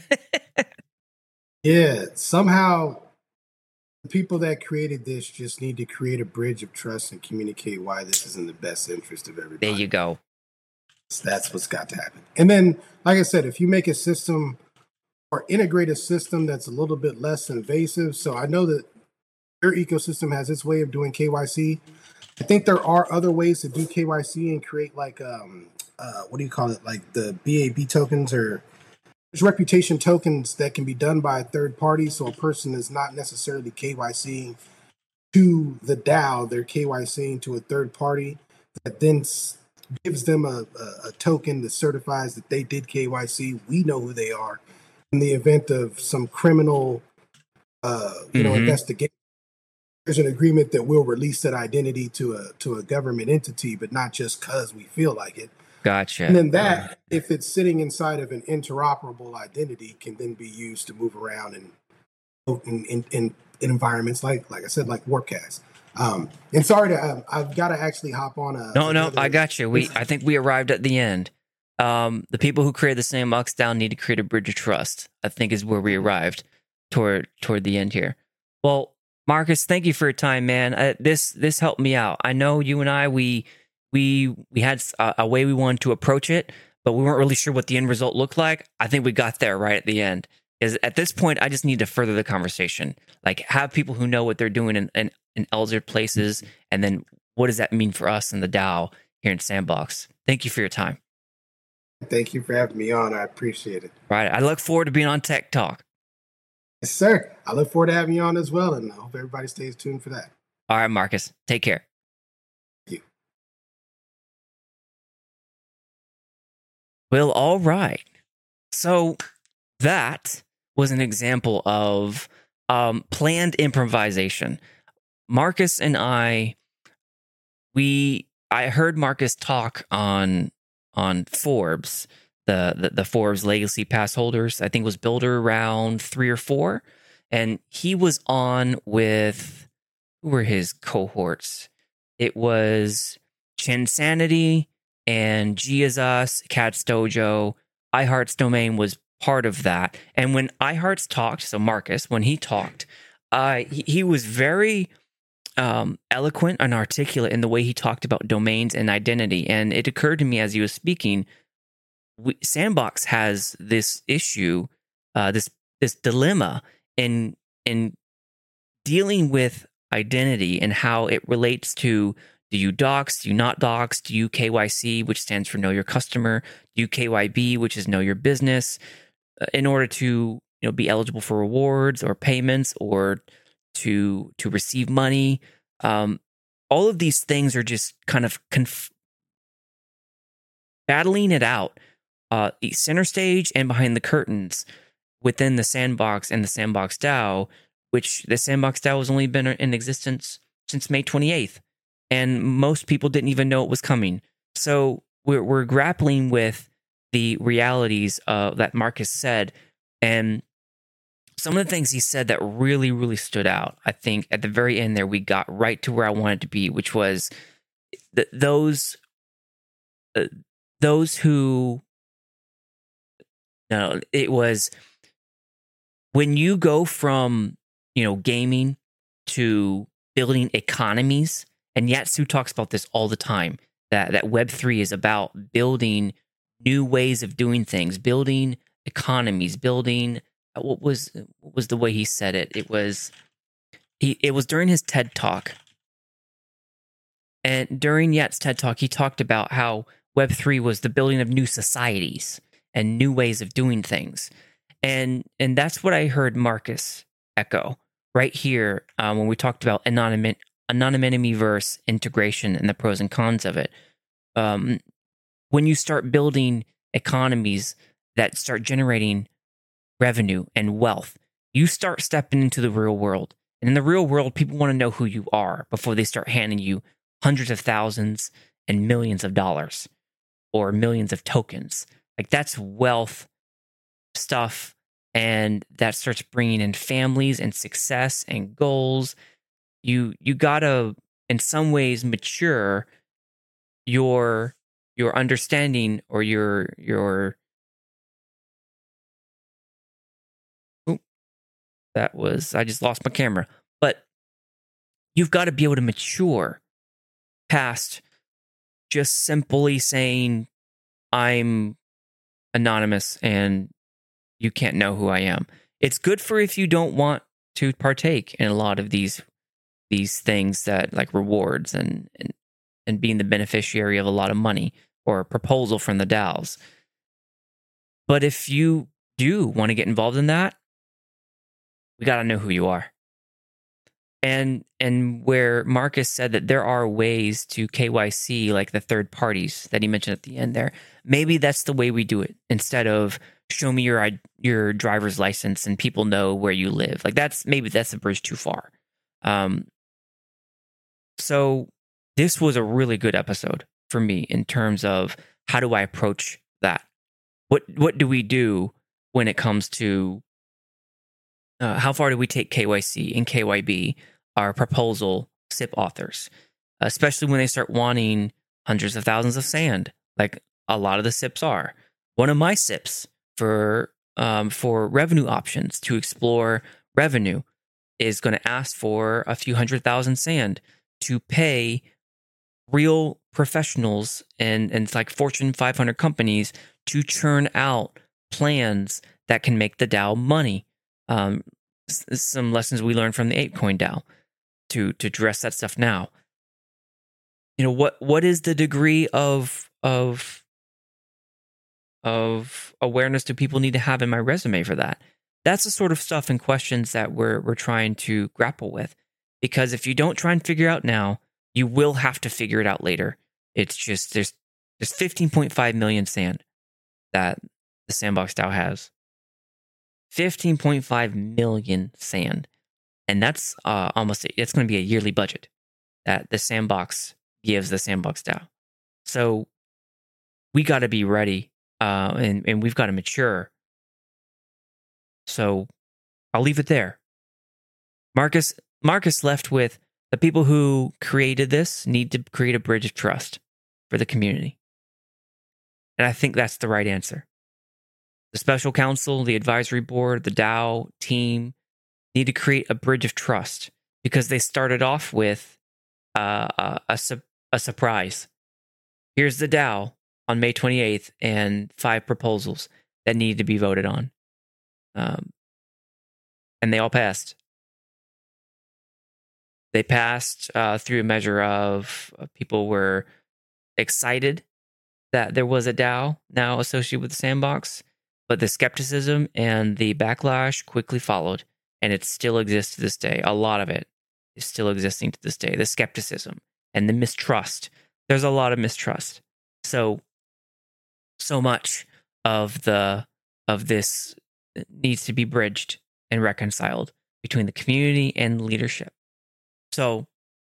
Yeah, somehow the people that created this just need to create a bridge of trust and communicate why this is in the best interest of everybody. There you go. So that's what's got to happen. And then, like I said, if you make a system or integrate a system that's a little bit less invasive, so I know that your ecosystem has its way of doing KYC. I think there are other ways to do KYC and create like, what do you call it? Like the BAB tokens, or there's reputation tokens that can be done by a third party. So a person is not necessarily KYCing to the DAO, they're KYCing to a third party that then gives them a token that certifies that they did KYC. We know who they are. In the event of some criminal, investigation, there's an agreement that we'll release that identity to a government entity, but not just because we feel like it. And Gotcha. then that, if it's sitting inside of an interoperable identity, can then be used to move around in environments like I said, like Warpcast. And sorry to, I've got to actually hop on No, I got you. I think we arrived at the end. The people who created the Sandbox DAO need to create a bridge of trust, I think is where we arrived toward the end here. Well, Marcus, thank you for your time, man. This helped me out. I know you and I, we had a way we wanted to approach it, but we weren't really sure what the end result looked like. I think we got there right at the end. Is at this point, I just need to further the conversation, like have people who know what they're doing in other places, and then what does that mean for us in the DAO here in Sandbox? Thank you for your time. Thank you for having me on. I appreciate it. Right, I look forward to being on Tech Talk. Yes, sir. I look forward to having you on as well, and I hope everybody stays tuned for that. All right, Marcus, take care. Thank you. Well, all right. So that was an example of planned improvisation. Marcus and I heard Marcus talk on Forbes, the Forbes Legacy Pass holders. I think it was Builder round 3 or 4, and he was on with, who were his cohorts? It was Chinsanity and Giazas, Cat's Dojo. iHeart's Domain was part of that. And when iHeart's talked, so Marcus, when he talked, he was very eloquent and articulate in the way he talked about domains and identity. And it occurred to me as he was speaking, Sandbox has this issue, this dilemma in dealing with identity and how it relates to, do you dox, do you not dox, do you KYC, which stands for know your customer, do you KYB, which is know your business, in order to be eligible for rewards or payments or to receive money. All of these things are just kind of battling it out, center stage and behind the curtains within the Sandbox and the Sandbox DAO, which the Sandbox DAO has only been in existence since May 28th. And most people didn't even know it was coming. So we're grappling with the realities that Marcus said. And some of the things he said that really, really stood out, I think at the very end there, we got right to where I wanted to be, which was those who, no, it was when you go from, gaming to building economies. And Yatsu talks about this all the time, that Web3 is about building new ways of doing things, building economies, building, what was the way he said it? It was during his TED Talk. And during Yat's TED Talk, he talked about how Web3 was the building of new societies and new ways of doing things. And that's what I heard Marcus echo right here when we talked about anonymity versus integration and the pros and cons of it. When you start building economies that start generating revenue and wealth, you start stepping into the real world. And in the real world, people want to know who you are before they start handing you hundreds of thousands and millions of dollars or millions of tokens. Like, that's wealth stuff. And that starts bringing in families and success and goals. You gotta, in some ways, mature your understanding or your that was, I just lost my camera. But you've got to be able to mature past just simply saying I'm anonymous and you can't know who I am. It's good for if you don't want to partake in a lot of these things that, like rewards and being the beneficiary of a lot of money or a proposal from the DAOs. But if you do want to get involved in that, we got to know who you are. And where Marcus said that there are ways to KYC, like the third parties that he mentioned at the end there, maybe that's the way we do it, instead of show me your driver's license and people know where you live. Like, that's a bridge too far. So this was a really good episode for me in terms of how do I approach that? What do we do when it comes to how far do we take KYC and KYB, our proposal SIP authors, especially when they start wanting hundreds of thousands of sand, like a lot of the SIPs are. One of my SIPs for revenue options to explore revenue is going to ask for a few 100,000 sand to pay real professionals and it's like Fortune 500 companies to churn out plans that can make the DAO money. Some lessons we learned from the ApeCoin DAO to address that stuff now. You know, what is the degree of awareness do people need to have in my resume for that? That's the sort of stuff and questions that we're trying to grapple with. Because if you don't try and figure out now, you will have to figure it out later. It's just there's 15.5 million sand that the Sandbox DAO has. 15.5 million sand. And that's it's going to be a yearly budget that the Sandbox gives the Sandbox DAO. So we got to be ready and we've got to mature. So I'll leave it there. Marcus left with the people who created this need to create a bridge of trust for the community. And I think that's the right answer. The special counsel, the advisory board, the DAO team need to create a bridge of trust because they started off with a surprise. Here's the DAO on May 28th and 5 proposals that needed to be voted on. And they all passed. They passed through a measure of people were excited that there was a DAO now associated with the Sandbox, but the skepticism and the backlash quickly followed, and it still exists to this day. A lot of it is still existing to this day. The skepticism and the mistrust. There's a lot of mistrust. So much of this needs to be bridged and reconciled between the community and leadership. So,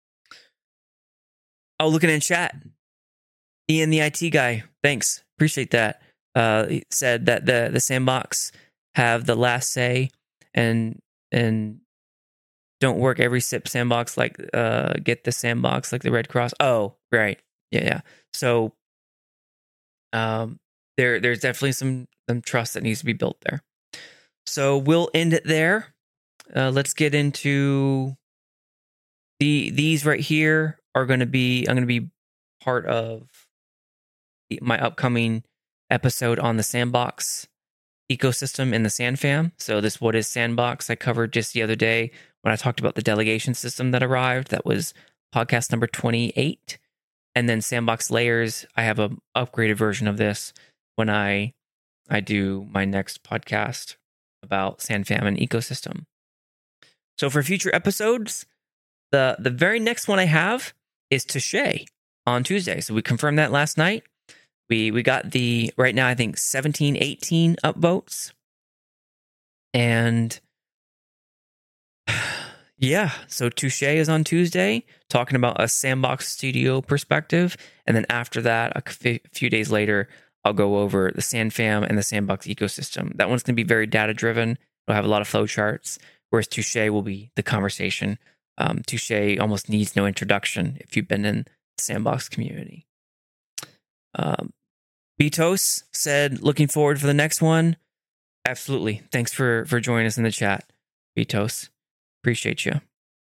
looking in chat, Ian, the IT guy, thanks, appreciate that. He said that the Sandbox have the last say and don't work every SIP Sandbox like get the Sandbox like the Red Cross. Oh, right, yeah. So, there's definitely some trust that needs to be built there. So we'll end it there. Let's get into these right here are going to be. I'm going to be part of my upcoming episode on the Sandbox ecosystem in the SandFam. So this What is Sandbox I covered just the other day when I talked about the delegation system that arrived. That was podcast number 28. And then Sandbox Layers, I have an upgraded version of this when I do my next podcast about SandFam and ecosystem. So for future episodes, the very next one I have is Touché on Tuesday. So we confirmed that last night. We got the, right now, I think 17, 18 upvotes. And yeah, so Touché is on Tuesday, talking about a Sandbox Studio perspective. And then after that, a few days later, I'll go over the SandFam and the Sandbox ecosystem. That one's going to be very data-driven. It'll have a lot of flowcharts, whereas Touché will be the conversation. Touché almost needs no introduction if you've been in the Sandbox community. Betos said, looking forward for the next one. Absolutely. Thanks for joining us in the chat, Betos. Appreciate you.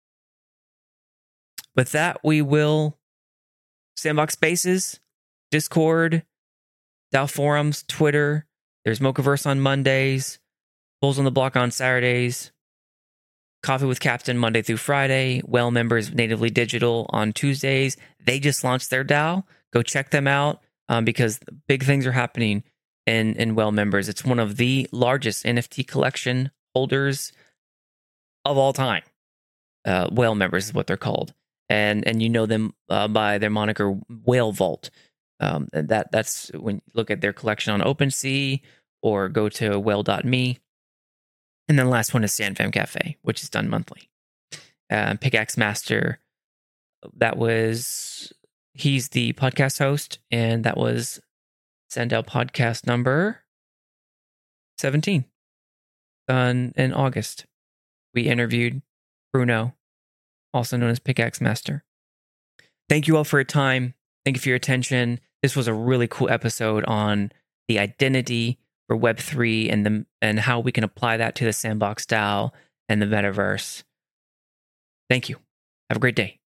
With that, we will Sandbox Spaces, Discord, DAO forums, Twitter. There's Mochaverse on Mondays, Bulls on the Block on Saturdays, Coffee with Captain Monday through Friday, Well Members Natively Digital on Tuesdays. They just launched their DAO. Go check them out because big things are happening in Well Members. It's one of the largest NFT collection holders of all time. Whale Members is what they're called, and you know them by their moniker Whale Vault. And that's when you look at their collection on OpenSea or go to whale.me. And then the last one is SandFam Cafe, which is done monthly. Pickaxe Master he's the podcast host, and that was Sandel podcast number 17. In August, we interviewed Bruno, also known as Pickaxe Master. Thank you all for your time. Thank you for your attention. This was a really cool episode on the identity for Web3 and how we can apply that to the Sandbox DAO and the metaverse. Thank you. Have a great day.